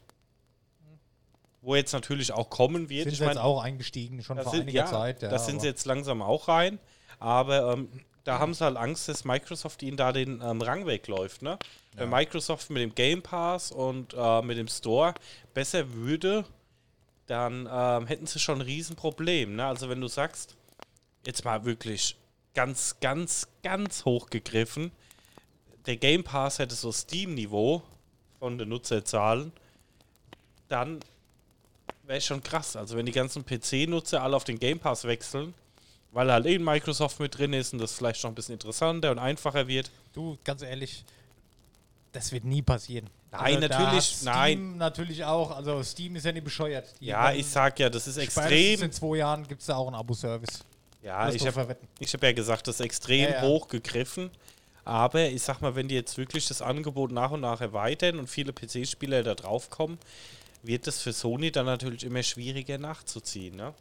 [SPEAKER 3] Wo jetzt natürlich auch kommen wird.
[SPEAKER 2] Sind
[SPEAKER 3] Ich
[SPEAKER 2] sie jetzt
[SPEAKER 3] mein,
[SPEAKER 2] auch eingestiegen, schon
[SPEAKER 3] da
[SPEAKER 2] vor
[SPEAKER 3] sind,
[SPEAKER 2] einiger
[SPEAKER 3] ja,
[SPEAKER 2] Zeit. Ja,
[SPEAKER 3] da sind
[SPEAKER 2] aber-
[SPEAKER 3] sie jetzt langsam auch rein. Aber ähm, da haben sie halt Angst, dass Microsoft ihnen da den ähm, Rang wegläuft. Ne? Wenn Microsoft mit dem Game Pass und äh, mit dem Store besser würde, dann ähm, hätten sie schon ein Riesenproblem. Ne? Also wenn du sagst, jetzt mal wirklich ganz, ganz, ganz hoch gegriffen, der Game Pass hätte so Steam-Niveau von den Nutzerzahlen, dann wäre schon krass. Also wenn die ganzen P C-Nutzer alle auf den Game Pass wechseln, weil halt eben Microsoft mit drin ist und das vielleicht noch ein bisschen interessanter und einfacher wird.
[SPEAKER 2] Du, ganz ehrlich, das wird nie passieren.
[SPEAKER 3] Nein,
[SPEAKER 2] da
[SPEAKER 3] natürlich,
[SPEAKER 2] hat Steam
[SPEAKER 3] nein.
[SPEAKER 2] natürlich auch. Also Steam ist ja nicht bescheuert. Die
[SPEAKER 3] Ja,
[SPEAKER 2] werden-
[SPEAKER 3] ich sag ja, das ist
[SPEAKER 2] spätestens
[SPEAKER 3] extrem.
[SPEAKER 2] in zwei Jahren gibt es da auch einen Abo-Service.
[SPEAKER 3] Ja,
[SPEAKER 2] Das
[SPEAKER 3] ich
[SPEAKER 2] muss
[SPEAKER 3] habe
[SPEAKER 2] verwetten.
[SPEAKER 3] ich hab ja gesagt, das ist extrem
[SPEAKER 2] Ja, ja.
[SPEAKER 3] hoch gegriffen. Aber ich sag mal, wenn die jetzt wirklich das Angebot nach und nach erweitern und viele P C-Spieler da drauf kommen, wird es für Sony dann natürlich immer schwieriger nachzuziehen. Ne?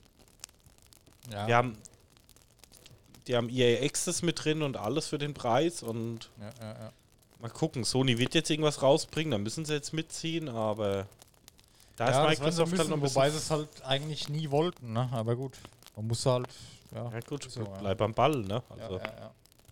[SPEAKER 2] Ja.
[SPEAKER 3] Wir haben, die haben E A Access mit drin und alles für den Preis und
[SPEAKER 2] Ja, ja, ja.
[SPEAKER 3] mal gucken. Sony wird jetzt irgendwas rausbringen, da müssen sie jetzt mitziehen, aber da
[SPEAKER 2] Ja,
[SPEAKER 3] ist
[SPEAKER 2] das werden sie
[SPEAKER 3] Microsoft
[SPEAKER 2] müssen,
[SPEAKER 3] halt noch ein bisschen.
[SPEAKER 2] wobei sie es halt eigentlich nie wollten, ne? Aber gut, man muss halt, ja.
[SPEAKER 3] Ja gut,
[SPEAKER 2] so, ja.
[SPEAKER 3] bleib am Ball, ne?
[SPEAKER 2] Ja,
[SPEAKER 3] Also,
[SPEAKER 2] ja, ja.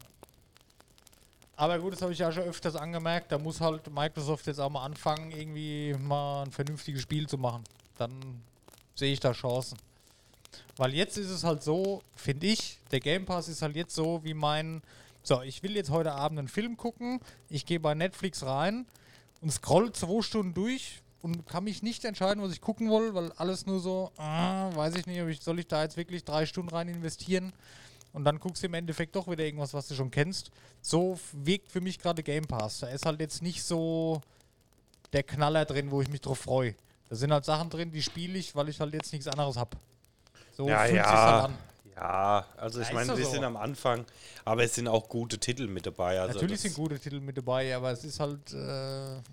[SPEAKER 2] Aber gut, das habe ich ja schon öfters angemerkt, da muss halt Microsoft jetzt auch mal anfangen, irgendwie mal ein vernünftiges Spiel zu machen. Dann sehe ich da Chancen. Weil jetzt ist es halt so, finde ich, der Game Pass ist halt jetzt so wie mein, so, ich will jetzt heute Abend einen Film gucken, ich gehe bei Netflix rein und scroll zwei Stunden durch und kann mich nicht entscheiden, was ich gucken will, weil alles nur so, ah, weiß ich nicht, ob ich, soll ich da jetzt wirklich drei Stunden rein investieren? Und dann guckst du im Endeffekt doch wieder irgendwas, was du schon kennst. So f- wirkt für mich gerade Game Pass. Da ist halt jetzt nicht so der Knaller drin, wo ich mich drauf freue. Da sind halt Sachen drin, die spiele ich, weil ich halt jetzt nichts anderes habe. So
[SPEAKER 3] ja,
[SPEAKER 2] fühlt sich's
[SPEAKER 3] ja.
[SPEAKER 2] halt an.
[SPEAKER 3] Ja, also ich
[SPEAKER 2] Ja, ist
[SPEAKER 3] meine,
[SPEAKER 2] doch
[SPEAKER 3] wir
[SPEAKER 2] so.
[SPEAKER 3] sind am Anfang, aber es sind auch gute Titel mit dabei. Also
[SPEAKER 2] Natürlich
[SPEAKER 3] das,
[SPEAKER 2] sind gute Titel mit dabei, aber es ist halt. Äh, ja.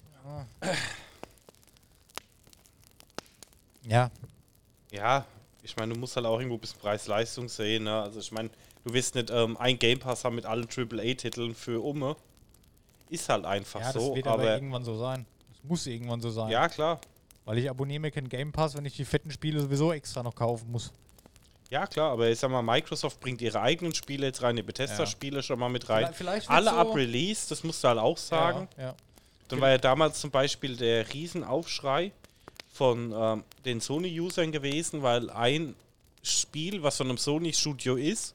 [SPEAKER 2] ja.
[SPEAKER 3] Ja, ich meine, du musst halt auch irgendwo ein bisschen Preis-Leistung sehen. Ne? Also ich meine, du wirst nicht ähm, ein Game Pass haben mit allen Triple A-Titeln für Umme. Ist halt einfach
[SPEAKER 2] Ja, das
[SPEAKER 3] so.
[SPEAKER 2] wird aber,
[SPEAKER 3] Aber
[SPEAKER 2] irgendwann so sein. Das muss irgendwann so sein.
[SPEAKER 3] ja, klar.
[SPEAKER 2] Weil ich abonniere mir keinen Game Pass, wenn ich die fetten Spiele sowieso extra noch kaufen muss.
[SPEAKER 3] Ja, klar, aber ich sag mal, Microsoft bringt ihre eigenen Spiele jetzt rein, die Bethesda-Spiele schon mal mit rein.
[SPEAKER 2] Vielleicht- vielleicht
[SPEAKER 3] Alle
[SPEAKER 2] wird's
[SPEAKER 3] ab
[SPEAKER 2] so-
[SPEAKER 3] Release, das musst du halt auch sagen.
[SPEAKER 2] Ja, ja.
[SPEAKER 3] Dann war ja damals zum Beispiel der Riesenaufschrei von ähm, den Sony-Usern gewesen, weil ein Spiel, was von einem Sony-Studio ist,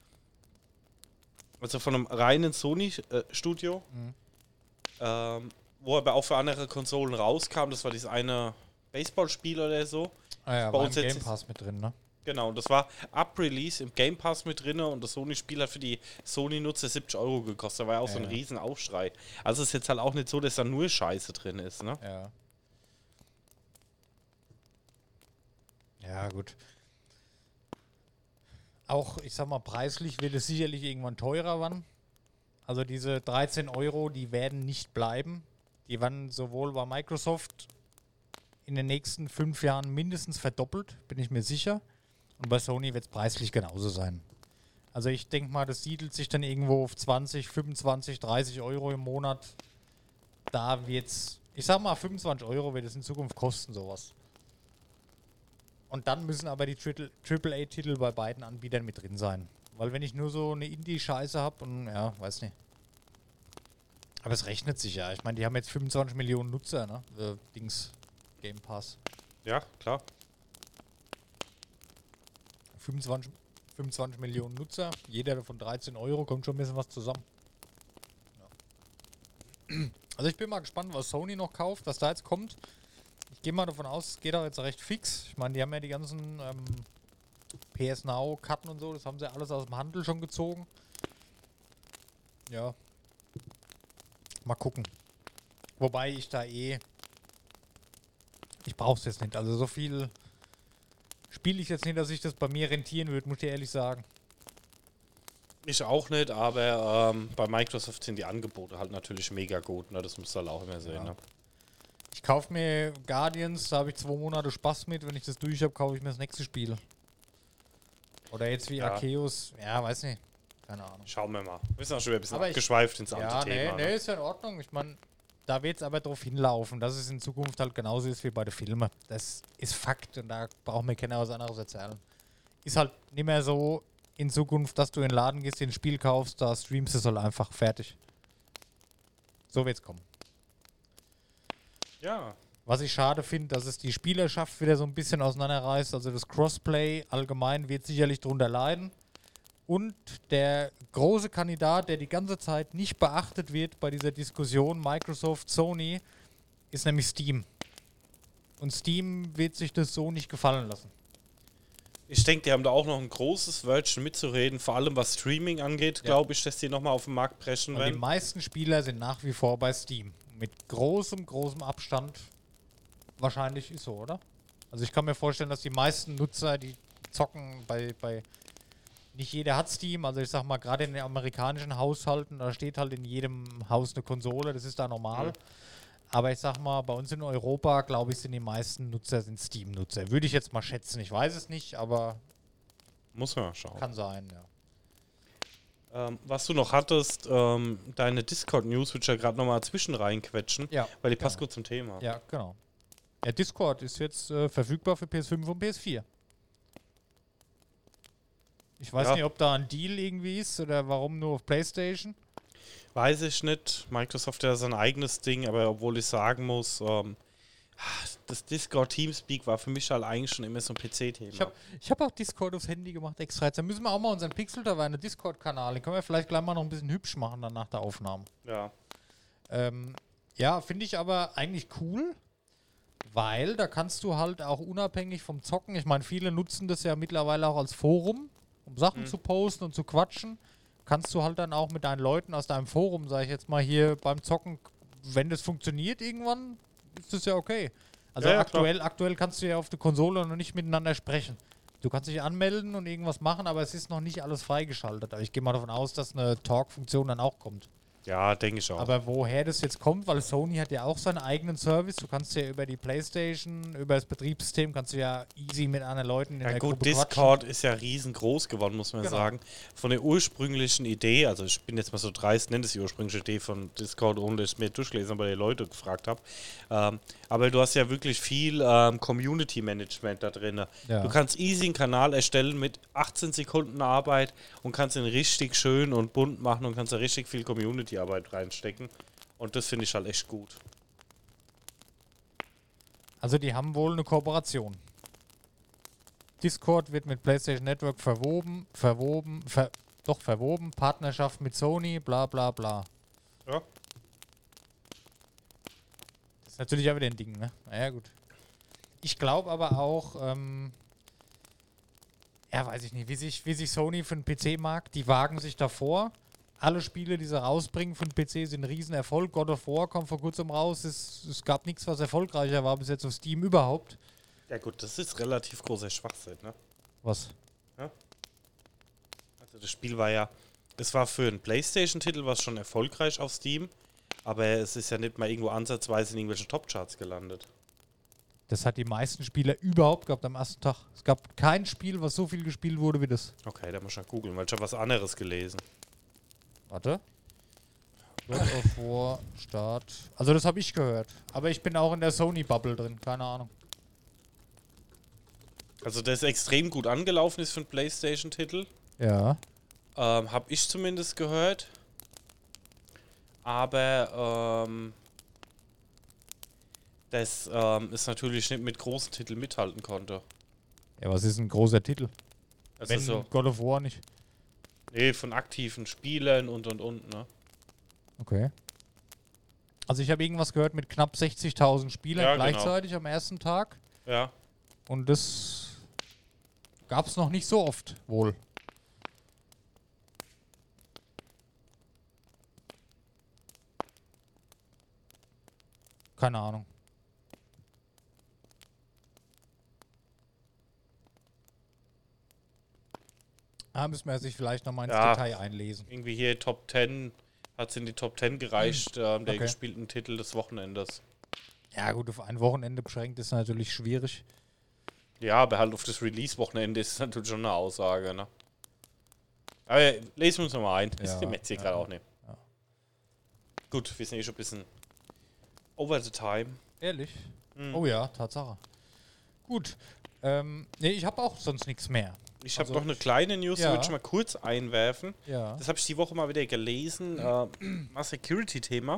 [SPEAKER 3] also von einem reinen Sony-Studio,
[SPEAKER 2] Mhm.
[SPEAKER 3] ähm, wo aber auch für andere Konsolen rauskam, das war dieses eine Baseballspiel oder so.
[SPEAKER 2] Ah ja,
[SPEAKER 3] Bei
[SPEAKER 2] war
[SPEAKER 3] uns
[SPEAKER 2] im
[SPEAKER 3] jetzt
[SPEAKER 2] Game
[SPEAKER 3] ist-
[SPEAKER 2] Pass mit drin, ne?
[SPEAKER 3] Genau, und das war ab Release im Game Pass mit drin und das Sony-Spiel hat für die Sony-Nutzer siebzig Euro gekostet. Da war ja auch so ein
[SPEAKER 2] Ja.
[SPEAKER 3] riesen Aufschrei. Also es ist jetzt halt auch nicht so, dass da nur Scheiße drin ist, ne?
[SPEAKER 2] Ja. Ja, gut. Auch, ich sag mal, preislich wird es sicherlich irgendwann teurer werden. Also diese dreizehn Euro, die werden nicht bleiben. Die werden sowohl bei Microsoft in den nächsten fünf Jahren mindestens verdoppelt, bin ich mir sicher. Und bei Sony wird es preislich genauso sein. Also ich denke mal, das siedelt sich dann irgendwo auf zwanzig, fünfundzwanzig, dreißig Euro im Monat. Da wird's, ich sag mal, fünfundzwanzig Euro wird es in Zukunft kosten, sowas. Und dann müssen aber die Triple- Triple A-Titel bei beiden Anbietern mit drin sein. Weil wenn ich nur so eine Indie-Scheiße habe und ja, weiß nicht. Aber es rechnet sich ja. Ich meine, die haben jetzt fünfundzwanzig Millionen Nutzer, ne? Äh, Dings, Game Pass.
[SPEAKER 3] Ja, klar.
[SPEAKER 2] fünfundzwanzig, fünfundzwanzig Millionen Nutzer, jeder davon dreizehn Euro, kommt schon ein bisschen was zusammen. Ja. Also ich bin mal gespannt, was Sony noch kauft, was da jetzt kommt. Ich gehe mal davon aus, es geht auch jetzt recht fix. Ich meine, die haben ja die ganzen ähm, P S Now, Karten und so, das haben sie alles aus dem Handel schon gezogen. Ja. Mal gucken. Wobei ich da eh... Ich brauche es jetzt nicht. Also so viel spiele ich jetzt nicht, dass sich das bei mir rentieren würde, muss ich ehrlich sagen.
[SPEAKER 3] Ich auch nicht, aber ähm, bei Microsoft sind die Angebote halt natürlich mega gut. Ne? Das musst du halt auch immer sehen.
[SPEAKER 2] Ja.
[SPEAKER 3] Ne?
[SPEAKER 2] Ich kaufe mir Guardians, da habe ich zwei Monate Spaß mit. Wenn ich das durch habe, kaufe ich mir das nächste Spiel. Oder jetzt wie
[SPEAKER 3] Ja.
[SPEAKER 2] Arceus. Ja, weiß nicht. Keine Ahnung.
[SPEAKER 3] Schauen wir mal. Wir sind auch schon wieder ein bisschen
[SPEAKER 2] Aber ich-
[SPEAKER 3] abgeschweift ins
[SPEAKER 2] Ja,
[SPEAKER 3] andere
[SPEAKER 2] nee,
[SPEAKER 3] Thema.
[SPEAKER 2] nee,
[SPEAKER 3] Ne?
[SPEAKER 2] ist ja in Ordnung. Ich meine, da wird es aber drauf hinlaufen, dass es in Zukunft halt genauso ist wie bei den Filmen. Das ist Fakt und da braucht mir keiner was anderes erzählen. Ist halt nicht mehr so in Zukunft, dass du in den Laden gehst, dir ein Spiel kaufst, da streamst du es halt einfach fertig. So wird's kommen.
[SPEAKER 3] Ja.
[SPEAKER 2] Was ich schade finde, dass es die Spielerschaft wieder so ein bisschen auseinanderreißt. Also das Crossplay allgemein wird sicherlich drunter leiden. Und der große Kandidat, der die ganze Zeit nicht beachtet wird bei dieser Diskussion Microsoft, Sony, ist nämlich Steam. Und Steam wird sich das so nicht gefallen lassen.
[SPEAKER 3] Ich denke, die haben da auch noch ein großes Wörtchen mitzureden, vor allem was Streaming angeht,
[SPEAKER 2] Ja.
[SPEAKER 3] glaube ich, dass die nochmal auf den Markt preschen
[SPEAKER 2] Und die
[SPEAKER 3] werden.
[SPEAKER 2] meisten Spieler sind nach wie vor bei Steam. Mit großem, großem Abstand. Wahrscheinlich ist so, oder? Also ich kann mir vorstellen, dass die meisten Nutzer, die zocken bei, bei nicht jeder hat Steam, also ich sag mal, gerade in den amerikanischen Haushalten, da steht halt in jedem Haus eine Konsole, das ist da normal.
[SPEAKER 3] Mhm.
[SPEAKER 2] Aber ich sag mal, bei uns in Europa, glaube ich, sind die meisten Nutzer sind Steam-Nutzer. Würde ich jetzt mal schätzen, ich weiß es nicht, aber
[SPEAKER 3] Muss man mal schauen.
[SPEAKER 2] kann sein, ja.
[SPEAKER 3] Ähm, was du noch hattest, ähm, deine Discord-News, würde ich ja gerade nochmal zwischen reinquetschen,
[SPEAKER 2] Ja,
[SPEAKER 3] weil die passt
[SPEAKER 2] genau.
[SPEAKER 3] gut zum Thema.
[SPEAKER 2] Ja, genau. Ja, Discord ist jetzt äh, verfügbar für P S fünf und P S vier. Ich weiß
[SPEAKER 3] Ja.
[SPEAKER 2] nicht, ob da ein Deal irgendwie ist oder warum nur auf PlayStation.
[SPEAKER 3] Weiß ich nicht. Microsoft hat ja sein eigenes Ding, aber obwohl ich sagen muss, ähm, das Discord-Teamspeak war für mich halt eigentlich schon immer so ein P C-Thema.
[SPEAKER 2] Ich habe ich hab auch Discord aufs Handy gemacht extra. Jetzt müssen wir auch mal unseren Pixel-Taverne Discord-Kanal, den können wir vielleicht gleich mal noch ein bisschen hübsch machen dann nach der Aufnahme.
[SPEAKER 3] Ja.
[SPEAKER 2] Ähm, ja, finde ich aber eigentlich cool, weil da kannst du halt auch unabhängig vom Zocken, ich meine, viele nutzen das ja mittlerweile auch als Forum, um Sachen
[SPEAKER 3] Mhm.
[SPEAKER 2] zu posten und zu quatschen. Kannst du halt dann auch mit deinen Leuten aus deinem Forum, sage ich jetzt mal hier beim Zocken, wenn das funktioniert irgendwann, ist das ja okay. Also
[SPEAKER 3] Ja, ja,
[SPEAKER 2] aktuell, aktuell kannst du ja auf der Konsole noch nicht miteinander sprechen. Du kannst dich anmelden und irgendwas machen, aber es ist noch nicht alles freigeschaltet. Aber ich gehe mal davon aus, dass eine Talk-Funktion dann auch kommt.
[SPEAKER 3] Ja, denke ich auch.
[SPEAKER 2] Aber woher das jetzt kommt, weil Sony hat ja auch seinen eigenen Service. Du kannst ja über die PlayStation, über das Betriebssystem, kannst du ja easy mit anderen Leuten in
[SPEAKER 3] ja
[SPEAKER 2] der
[SPEAKER 3] gut,
[SPEAKER 2] Gruppe
[SPEAKER 3] Discord
[SPEAKER 2] quatschen.
[SPEAKER 3] ist ja riesengroß geworden, muss man
[SPEAKER 2] Genau.
[SPEAKER 3] sagen. Von der ursprünglichen Idee, also ich bin jetzt mal so dreist, nenne es die ursprüngliche Idee von Discord, ohne dass ich mir durchgelesen habe, weil die Leute gefragt habe. Ähm, aber du hast ja wirklich viel ähm, Community-Management da drin.
[SPEAKER 2] Ja.
[SPEAKER 3] Du kannst easy einen Kanal erstellen mit achtzehn Sekunden Arbeit und kannst ihn richtig schön und bunt machen und kannst da richtig viel Community-Arbeit reinstecken. Und das finde ich halt echt gut.
[SPEAKER 2] Also die haben wohl eine Kooperation. Discord wird mit PlayStation Network verwoben, verwoben, ver, doch verwoben, Partnerschaft mit Sony, bla bla bla.
[SPEAKER 3] Ja.
[SPEAKER 2] Das ist natürlich auch wieder ein Ding, ne? Naja, gut. Ich glaube aber auch, ähm, ja, weiß ich nicht, wie sich, wie sich Sony für den P C mag, die wagen sich davor. Alle Spiele, die sie rausbringen für den P C, sind ein Riesenerfolg. God of War kommt vor kurzem raus. Es, es gab nichts, was erfolgreicher war bis jetzt auf Steam überhaupt.
[SPEAKER 3] Ja gut, das ist relativ großer Schwachsinn, ne?
[SPEAKER 2] Was?
[SPEAKER 3] Also das Spiel war ja, es war für einen PlayStation-Titel was schon erfolgreich auf Steam, aber es ist ja nicht mal irgendwo ansatzweise in irgendwelchen Top-Charts gelandet.
[SPEAKER 2] Das hat die meisten Spieler überhaupt gehabt am ersten Tag. Es gab kein Spiel, was so viel gespielt wurde wie das.
[SPEAKER 3] Okay, da muss ich mal googeln, weil ich habe was anderes gelesen.
[SPEAKER 2] Warte. God of War Start. Also das habe ich gehört. Aber ich bin auch in der Sony-Bubble drin. Keine Ahnung.
[SPEAKER 3] Also der ist extrem gut angelaufen ist für einen PlayStation-Titel.
[SPEAKER 2] Ja.
[SPEAKER 3] Ähm, hab ich zumindest gehört. Aber ähm, das ähm, ist natürlich nicht mit großen Titeln mithalten konnte.
[SPEAKER 2] Ja, was ist ein großer Titel?
[SPEAKER 3] Also
[SPEAKER 2] Wenn
[SPEAKER 3] so,
[SPEAKER 2] God of War nicht.
[SPEAKER 3] nee, von aktiven Spielern und und und, ne?
[SPEAKER 2] Okay. Also ich habe irgendwas gehört mit knapp sechzigtausend Spielern
[SPEAKER 3] Ja,
[SPEAKER 2] gleichzeitig am ersten Tag.
[SPEAKER 3] Ja.
[SPEAKER 2] Und das gab es noch nicht so oft, wohl. Keine Ahnung. Da müssen wir sich vielleicht nochmal ins
[SPEAKER 3] Ja.
[SPEAKER 2] Detail einlesen.
[SPEAKER 3] Irgendwie hier Top zehn, hat es in die Top zehn gereicht, ähm, der
[SPEAKER 2] Okay.
[SPEAKER 3] gespielten Titel des Wochenendes.
[SPEAKER 2] Ja gut, auf ein Wochenende beschränkt ist natürlich schwierig.
[SPEAKER 3] Ja, aber halt auf das Release-Wochenende ist es natürlich schon eine Aussage, ne? Aber lesen wir uns nochmal ein. Das
[SPEAKER 2] Ja,
[SPEAKER 3] ist dem jetzt hier
[SPEAKER 2] ja,
[SPEAKER 3] gerade auch nicht.
[SPEAKER 2] ja.
[SPEAKER 3] Gut, wir sind eh schon ein bisschen over the time.
[SPEAKER 2] Ehrlich?
[SPEAKER 3] Mhm.
[SPEAKER 2] Oh ja, Tatsache. Gut. Ähm, nee, ich habe auch sonst nichts mehr.
[SPEAKER 3] Ich habe
[SPEAKER 2] Also
[SPEAKER 3] noch eine kleine News, die
[SPEAKER 2] ja.
[SPEAKER 3] würde ich mal kurz einwerfen.
[SPEAKER 2] Ja.
[SPEAKER 3] Das habe ich die Woche mal wieder gelesen. Äh, mal Security-Thema.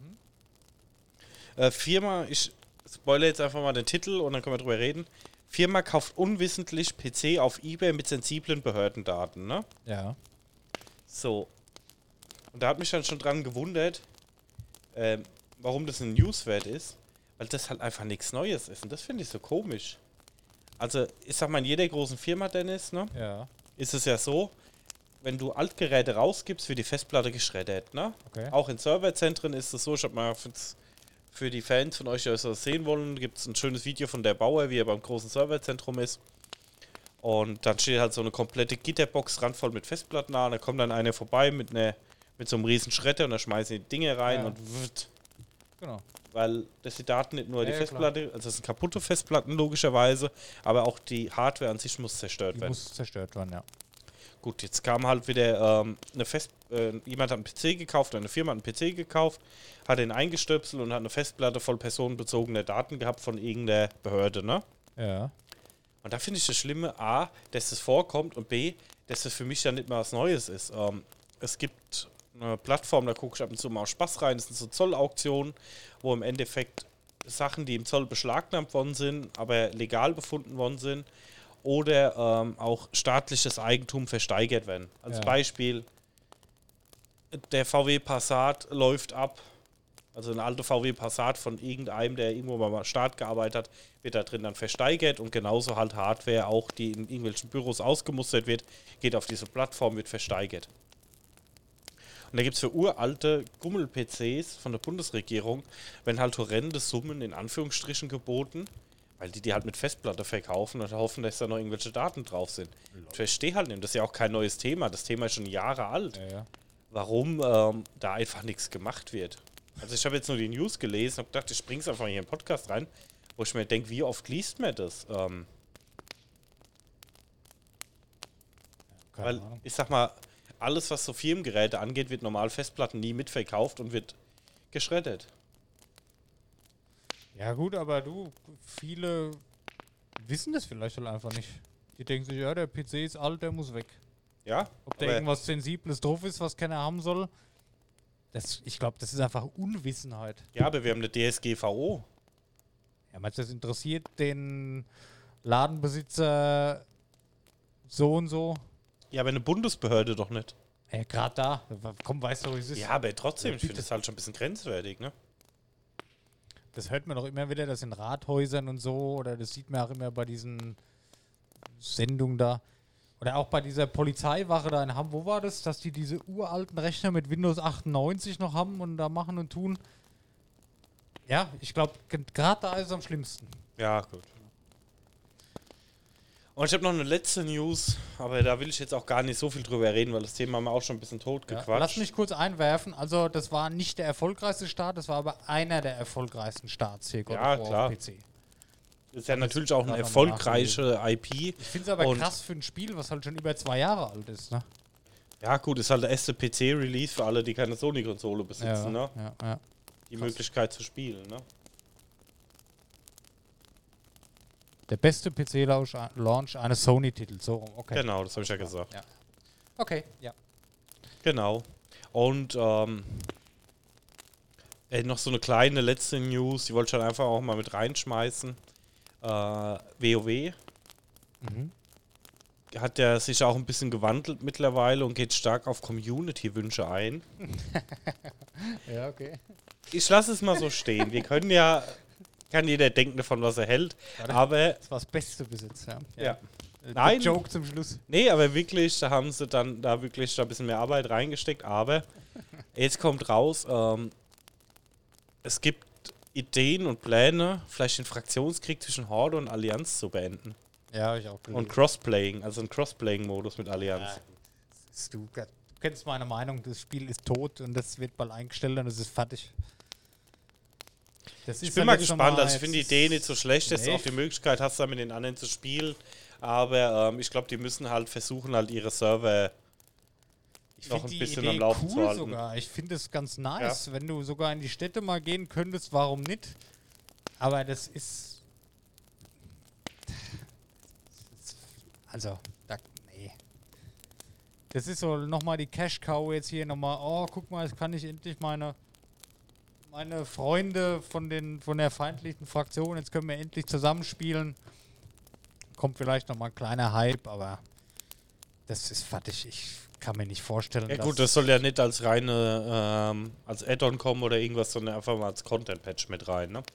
[SPEAKER 3] Äh, Firma, ich spoilere jetzt einfach mal den Titel und dann können wir drüber reden. Firma kauft unwissentlich P C auf eBay mit sensiblen Behördendaten, ne?
[SPEAKER 2] Ja.
[SPEAKER 3] So. Und da hat mich dann schon dran gewundert, ähm, warum das ein Newswert ist. Weil das halt einfach nichts Neues ist. Und das finde ich so komisch. Also, ich sag mal, in jeder großen Firma, Dennis, ne?
[SPEAKER 2] Ja.
[SPEAKER 3] Ist es ja so, wenn du Altgeräte rausgibst, wird die Festplatte geschreddert, ne?
[SPEAKER 2] Okay.
[SPEAKER 3] Auch in Serverzentren ist es so, ich hab mal für's- für die Fans von euch, die das sehen wollen, gibt es ein schönes Video von der Bauer, wie er beim großen Serverzentrum ist. Und dann steht halt so eine komplette Gitterbox randvoll mit Festplatten an, da kommt dann einer vorbei mit einer mit so einem riesen Schredder und da schmeißen die Dinge rein
[SPEAKER 2] Ja.
[SPEAKER 3] und wird,
[SPEAKER 2] Genau.
[SPEAKER 3] weil das die Daten nicht nur
[SPEAKER 2] Ja,
[SPEAKER 3] die
[SPEAKER 2] ja,
[SPEAKER 3] Festplatte, also das sind kaputte Festplatten logischerweise, aber auch die Hardware an sich muss zerstört
[SPEAKER 2] Die
[SPEAKER 3] werden.
[SPEAKER 2] muss zerstört werden, ja.
[SPEAKER 3] Gut, jetzt kam halt wieder ähm, eine Fest, äh, jemand hat einen P C gekauft, eine Firma hat einen P C gekauft, hat ihn eingestöpselt und hat eine Festplatte voll personenbezogener Daten gehabt von irgendeiner Behörde, ne?
[SPEAKER 2] Ja.
[SPEAKER 3] Und da finde ich das Schlimme, A, dass das vorkommt und B, dass das für mich ja nicht mal was Neues ist. Ähm, es gibt eine Plattform, da gucke ich ab und zu mal aus Spaß rein, das sind so Zollauktionen, wo im Endeffekt Sachen, die im Zoll beschlagnahmt worden sind, aber legal befunden worden sind, oder ähm, auch staatliches Eigentum versteigert werden. Als
[SPEAKER 2] Ja.
[SPEAKER 3] Beispiel, der V W Passat läuft ab, also ein alter V W Passat von irgendeinem, der irgendwo mal beim Staat gearbeitet hat, wird da drin dann versteigert und genauso halt Hardware, auch die in irgendwelchen Büros ausgemustert wird, geht auf diese Plattform, wird versteigert. Und da gibt es für uralte Gummel-P Cs von der Bundesregierung, wenn halt horrende Summen in Anführungsstrichen geboten, weil die die halt mit Festplatte verkaufen und hoffen, dass da noch irgendwelche Daten drauf sind. Ich verstehe halt nicht, das ist ja auch kein neues Thema, das Thema ist schon Jahre alt.
[SPEAKER 2] Ja, ja.
[SPEAKER 3] Warum ähm, da einfach nichts gemacht wird. Also ich habe jetzt nur die News gelesen und gedacht, ich bring's einfach hier in den Podcast rein, wo ich mir denke, wie oft liest man das? Ähm,
[SPEAKER 2] Keine
[SPEAKER 3] weil,
[SPEAKER 2] Ahnung.
[SPEAKER 3] ich sag mal, alles, was so Firmengeräte angeht, wird normal Festplatten nie mitverkauft und wird geschreddert.
[SPEAKER 2] Ja gut, aber du, viele wissen das vielleicht halt einfach nicht. Die denken sich, ja, der P C ist alt, der muss weg.
[SPEAKER 3] Ja?
[SPEAKER 2] Ob da
[SPEAKER 3] aber-
[SPEAKER 2] irgendwas Sensibles drauf ist, was keiner haben soll, das, ich glaube, das ist einfach Unwissenheit.
[SPEAKER 3] Ja, aber wir haben eine D S G V O.
[SPEAKER 2] Ja, meinst du, das interessiert den Ladenbesitzer so und so?
[SPEAKER 3] Ja, aber eine Bundesbehörde doch nicht.
[SPEAKER 2] Ja, gerade da. Komm, weißt du, wie es ist.
[SPEAKER 3] Ja, aber trotzdem,
[SPEAKER 2] Ja,
[SPEAKER 3] ich finde
[SPEAKER 2] bitte.
[SPEAKER 3] das halt schon ein bisschen grenzwertig, ne?
[SPEAKER 2] Das hört man doch immer wieder, das in Rathäusern und so, oder das sieht man auch immer bei diesen Sendungen da. Oder auch bei dieser Polizeiwache da in Hamburg, wo war das, dass die diese uralten Rechner mit Windows achtundneunzig noch haben und da machen und tun. Ja, ich glaube, gerade da ist es am schlimmsten.
[SPEAKER 3] Ja, gut. Und ich habe noch eine letzte News, aber da will ich jetzt auch gar nicht so viel drüber reden, weil das Thema haben wir auch schon ein bisschen tot
[SPEAKER 2] Ja,
[SPEAKER 3] gequatscht.
[SPEAKER 2] lass mich kurz einwerfen. Also, das war nicht der erfolgreichste Start, das war aber einer der erfolgreichsten Starts hier. God
[SPEAKER 3] Ja,
[SPEAKER 2] of War
[SPEAKER 3] klar.
[SPEAKER 2] auf P C.
[SPEAKER 3] Das ist ja natürlich auch eine
[SPEAKER 2] gerade noch
[SPEAKER 3] erfolgreiche I P.
[SPEAKER 2] Ich finde es aber
[SPEAKER 3] Und-
[SPEAKER 2] krass für ein Spiel, was halt schon über zwei Jahre alt ist. Ne?
[SPEAKER 3] Ja, gut, ist halt der erste P C-Release für alle, die keine Sony-Konsole besitzen, ne?
[SPEAKER 2] ja, ja.
[SPEAKER 3] Die Möglichkeit zu spielen, ne?
[SPEAKER 2] Der beste P C-Launch eines Sony-Titels. So, okay.
[SPEAKER 3] Genau, das habe ich ja gesagt.
[SPEAKER 2] Ja. Okay, ja.
[SPEAKER 3] Genau. Und ähm, ey, noch so eine kleine letzte News, die wollte ich halt einfach auch mal mit reinschmeißen. Äh, WoW
[SPEAKER 2] Mhm.
[SPEAKER 3] hat ja sich auch ein bisschen gewandelt mittlerweile und geht stark auf Community-Wünsche ein.
[SPEAKER 2] Ja, okay.
[SPEAKER 3] Ich lasse es mal so stehen. Wir können ja, kann jeder denken davon, was er hält. Aber,
[SPEAKER 2] Das war das Beste bis jetzt, ja.
[SPEAKER 3] ja.
[SPEAKER 2] Äh,
[SPEAKER 3] Nein.
[SPEAKER 2] Joke zum Schluss.
[SPEAKER 3] Nee, aber wirklich, da haben sie dann da wirklich da ein bisschen mehr Arbeit reingesteckt. Aber jetzt kommt raus, ähm, es gibt Ideen und Pläne, vielleicht den Fraktionskrieg zwischen Horde und Allianz zu beenden.
[SPEAKER 2] Ja, hab ich auch gelesen.
[SPEAKER 3] Und Crossplaying, also ein Crossplaying-Modus mit Allianz.
[SPEAKER 2] Ja, das ist du, du kennst meine Meinung, das Spiel ist tot und das wird bald eingestellt und es ist fertig. Das
[SPEAKER 3] Ich
[SPEAKER 2] ist
[SPEAKER 3] bin
[SPEAKER 2] dann
[SPEAKER 3] mal
[SPEAKER 2] jetzt
[SPEAKER 3] gespannt,
[SPEAKER 2] nochmal
[SPEAKER 3] also ich finde die
[SPEAKER 2] jetzt-
[SPEAKER 3] Idee nicht so schlecht, dass du
[SPEAKER 2] Nee.
[SPEAKER 3] auch die Möglichkeit hast, da mit den anderen zu spielen. Aber ähm, ich glaube, die müssen halt versuchen, halt ihre Server
[SPEAKER 2] Ich
[SPEAKER 3] noch
[SPEAKER 2] find
[SPEAKER 3] ein
[SPEAKER 2] die
[SPEAKER 3] bisschen
[SPEAKER 2] Idee
[SPEAKER 3] am Laufen
[SPEAKER 2] cool
[SPEAKER 3] zu halten.
[SPEAKER 2] sogar. Ich finde es ganz nice, wenn du sogar in die Städte mal gehen könntest, warum nicht? Aber das ist... Also, da, nee. Das ist so nochmal die Cash-Cow jetzt hier nochmal, oh, guck mal, jetzt kann ich endlich meine meine Freunde von den von der feindlichen Fraktion, jetzt können wir endlich zusammenspielen. Kommt vielleicht nochmal ein kleiner Hype, aber das ist fertig. Ich kann mir nicht vorstellen,
[SPEAKER 3] Ja
[SPEAKER 2] dass...
[SPEAKER 3] gut, das soll ja nicht als reine, ähm, als Add-on kommen oder irgendwas, sondern einfach mal als Content-Patch mit rein, ne?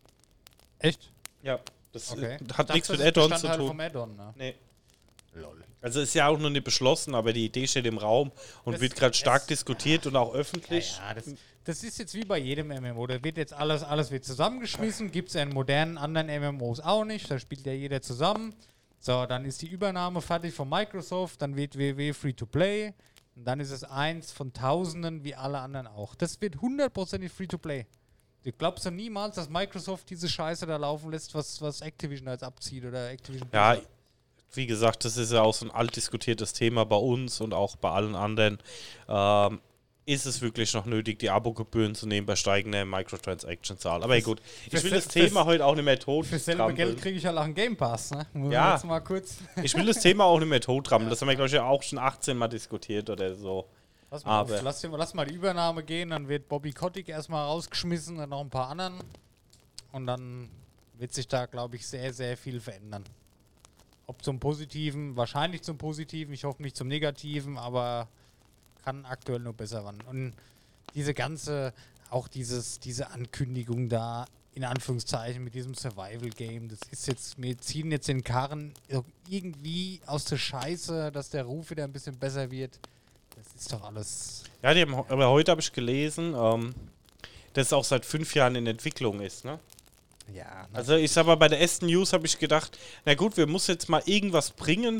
[SPEAKER 2] Echt?
[SPEAKER 3] Ja. Das
[SPEAKER 2] Okay.
[SPEAKER 3] äh, hat
[SPEAKER 2] Ich
[SPEAKER 3] nichts
[SPEAKER 2] dachte,
[SPEAKER 3] mit
[SPEAKER 2] das ist
[SPEAKER 3] Add-ons zu
[SPEAKER 2] Bestandteil
[SPEAKER 3] tun.
[SPEAKER 2] vom Add-on, ne?
[SPEAKER 3] Nee.
[SPEAKER 2] Lol.
[SPEAKER 3] Also ist ja auch noch nicht beschlossen, aber die Idee steht im Raum und
[SPEAKER 2] Das-
[SPEAKER 3] wird gerade stark
[SPEAKER 2] das-
[SPEAKER 3] diskutiert und auch
[SPEAKER 2] Ja,
[SPEAKER 3] öffentlich.
[SPEAKER 2] ja, das, das ist jetzt wie bei jedem M M O. Da wird jetzt alles, alles wird zusammengeschmissen. Gibt es ja in modernen anderen M M Os auch nicht. Da spielt ja jeder zusammen. So, dann ist die Übernahme fertig von Microsoft. Dann wird WoW Free-to-Play. Und dann ist es eins von Tausenden, wie alle anderen auch. Das wird hundertprozentig Free-to-Play. Du glaubst doch niemals, dass Microsoft diese Scheiße da laufen lässt, was, was Activision da jetzt abzieht oder Activision.
[SPEAKER 3] Ja,
[SPEAKER 2] Blizzard.
[SPEAKER 3] wie gesagt, das ist ja auch so ein alt diskutiertes Thema bei uns und auch bei allen anderen. Ähm, ist es wirklich noch nötig, die Abogebühren zu nehmen bei steigender Microtransaction-Zahl? Aber gut, ich will das
[SPEAKER 2] fürs-
[SPEAKER 3] Thema heute auch nicht mehr tot
[SPEAKER 2] Für selbe Geld kriege ich halt auch einen Game Pass, ne? Muss
[SPEAKER 3] Ja.
[SPEAKER 2] man jetzt mal kurz.
[SPEAKER 3] Ich will das Thema auch nicht mehr totrammeln. Das haben wir, glaube ich, ja auch schon achtzehn Mal diskutiert oder so.
[SPEAKER 2] Lass mal,
[SPEAKER 3] Aber-
[SPEAKER 2] auf, lass, lass mal die Übernahme gehen, dann wird Bobby Kotick erstmal rausgeschmissen, dann noch ein paar anderen. Und dann wird sich da, glaube ich, sehr, sehr viel verändern. Ob zum Positiven, wahrscheinlich zum Positiven, ich hoffe nicht zum Negativen, aber kann aktuell nur besser werden. Und diese ganze, auch dieses, diese Ankündigung da, in Anführungszeichen, mit diesem Survival-Game, das ist jetzt, wir ziehen jetzt den Karren irgendwie aus der Scheiße, dass der Ruf wieder ein bisschen besser wird. Das ist doch alles.
[SPEAKER 3] Ja, die haben, aber heute habe ich gelesen, ähm, dass es auch seit fünf Jahren in Entwicklung ist, ne?
[SPEAKER 2] Ja,
[SPEAKER 3] Also ich sag mal, bei der ersten News habe ich gedacht, na gut, wir müssen jetzt mal irgendwas bringen,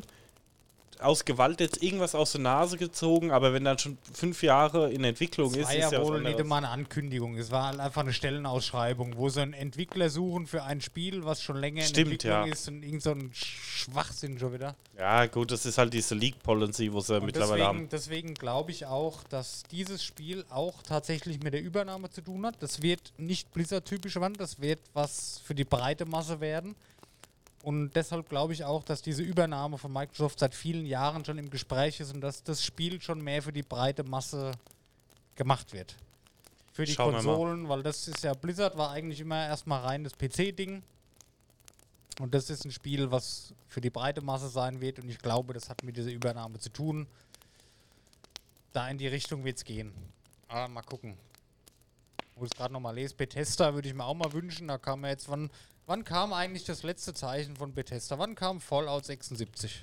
[SPEAKER 3] aus Gewalt jetzt irgendwas aus der Nase gezogen, aber wenn dann schon fünf Jahre in Entwicklung
[SPEAKER 2] es
[SPEAKER 3] ist,
[SPEAKER 2] war
[SPEAKER 3] ist
[SPEAKER 2] ja
[SPEAKER 3] ja was
[SPEAKER 2] wohl nicht
[SPEAKER 3] anderes.
[SPEAKER 2] immer eine Ankündigung. Es war halt einfach eine Stellenausschreibung, wo sie einen Entwickler suchen für ein Spiel, was schon länger in
[SPEAKER 3] Stimmt,
[SPEAKER 2] Entwicklung
[SPEAKER 3] ja.
[SPEAKER 2] ist und irgend so ein Schwachsinn schon wieder.
[SPEAKER 3] Ja gut, das ist halt diese League Policy, wo sie
[SPEAKER 2] Und
[SPEAKER 3] mittlerweile
[SPEAKER 2] deswegen,
[SPEAKER 3] haben.
[SPEAKER 2] deswegen glaube ich auch, dass dieses Spiel auch tatsächlich mit der Übernahme zu tun hat. Das wird nicht Blizzard-typisch werden, das wird was für die breite Masse werden. Und deshalb glaube ich auch, dass diese Übernahme von Microsoft seit vielen Jahren schon im Gespräch ist und dass das Spiel schon mehr für die breite Masse gemacht wird. Für die
[SPEAKER 3] Schauen wir mal.
[SPEAKER 2] Konsolen, weil das ist ja, Blizzard war eigentlich immer erstmal rein das P C-Ding. Und das ist ein Spiel, was für die breite Masse sein wird. Und ich glaube, das hat mit dieser Übernahme zu tun. Da in die Richtung wird es gehen. Aber mal gucken. Wo ich es gerade nochmal lese, Bethesda würde ich mir auch mal wünschen. Da kam ja jetzt, wann, wann kam eigentlich das letzte Zeichen von Bethesda? Wann kam Fallout sechsundsiebzig?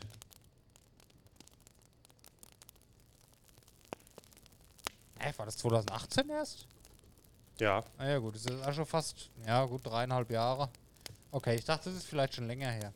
[SPEAKER 2] Äh, war das zwanzig achtzehn erst?
[SPEAKER 3] Ja,
[SPEAKER 2] Ah ja gut, das ist auch schon fast, ja gut, dreieinhalb Jahre. Okay, ich dachte, das ist vielleicht schon länger her.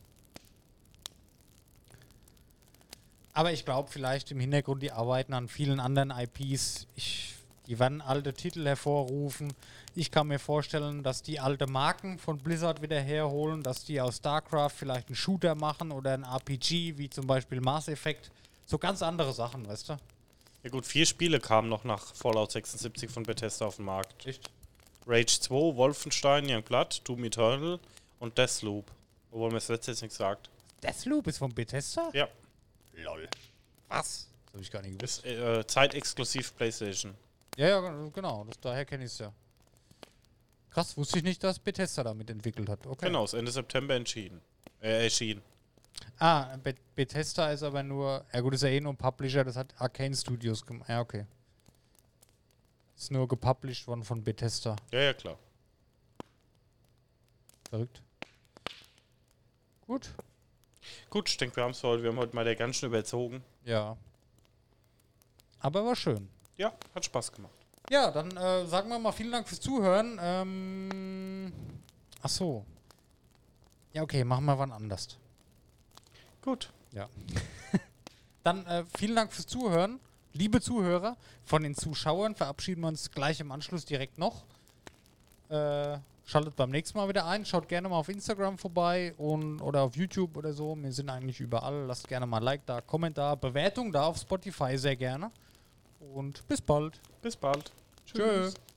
[SPEAKER 2] Aber ich glaube vielleicht im Hintergrund, die arbeiten an vielen anderen I Ps. Ich, die werden alte Titel hervorrufen. Ich kann mir vorstellen, dass die alte Marken von Blizzard wieder herholen, dass die aus StarCraft vielleicht einen Shooter machen oder ein R P G, wie zum Beispiel Mass Effect. So ganz andere Sachen, weißt du?
[SPEAKER 3] ja gut, vier Spiele kamen noch nach Fallout sechsundsiebzig von Bethesda auf den Markt.
[SPEAKER 2] Echt?
[SPEAKER 3] Rage zwei, Wolfenstein, Youngblood, Doom Eternal und Deathloop. Obwohl mir das letzte jetzt nicht gesagt.
[SPEAKER 2] Deathloop ist von Bethesda?
[SPEAKER 3] Ja.
[SPEAKER 2] Lol. Was? Das habe ich gar nicht gewusst.
[SPEAKER 3] Ist äh, zeitexklusiv PlayStation.
[SPEAKER 2] Ja, ja, g- genau. Das, daher kenne ich es ja. Krass, wusste ich nicht, dass Bethesda damit entwickelt hat. Okay.
[SPEAKER 3] Genau, ist Ende September entschieden. Äh, erschienen.
[SPEAKER 2] Ah, Be Bethesda ist aber nur, ja gut, ist ja eh nur ein Publisher, das hat Arcane Studios gemacht. Ja, okay. Ist nur gepublished worden von Bethesda.
[SPEAKER 3] Ja, ja, klar.
[SPEAKER 2] Verrückt. Gut.
[SPEAKER 3] Gut, ich denke, wir haben es heute. Wir haben heute mal der ganz schön überzogen.
[SPEAKER 2] Ja. Aber war schön.
[SPEAKER 3] Ja, hat Spaß gemacht.
[SPEAKER 2] Ja, dann äh, sagen wir mal vielen Dank fürs Zuhören. Ähm, ach so. Ja, okay, machen wir wann anders.
[SPEAKER 3] Gut.
[SPEAKER 2] Ja. Dann äh, vielen Dank fürs Zuhören. Liebe Zuhörer, von den Zuschauern verabschieden wir uns gleich im Anschluss direkt noch. Äh, schaltet beim nächsten Mal wieder ein. Schaut gerne mal auf Instagram vorbei und, oder auf YouTube oder so. Wir sind eigentlich überall. Lasst gerne mal ein Like da, Kommentar, Bewertung da auf Spotify sehr gerne. Und bis bald.
[SPEAKER 3] Bis bald.
[SPEAKER 2] Tschüss.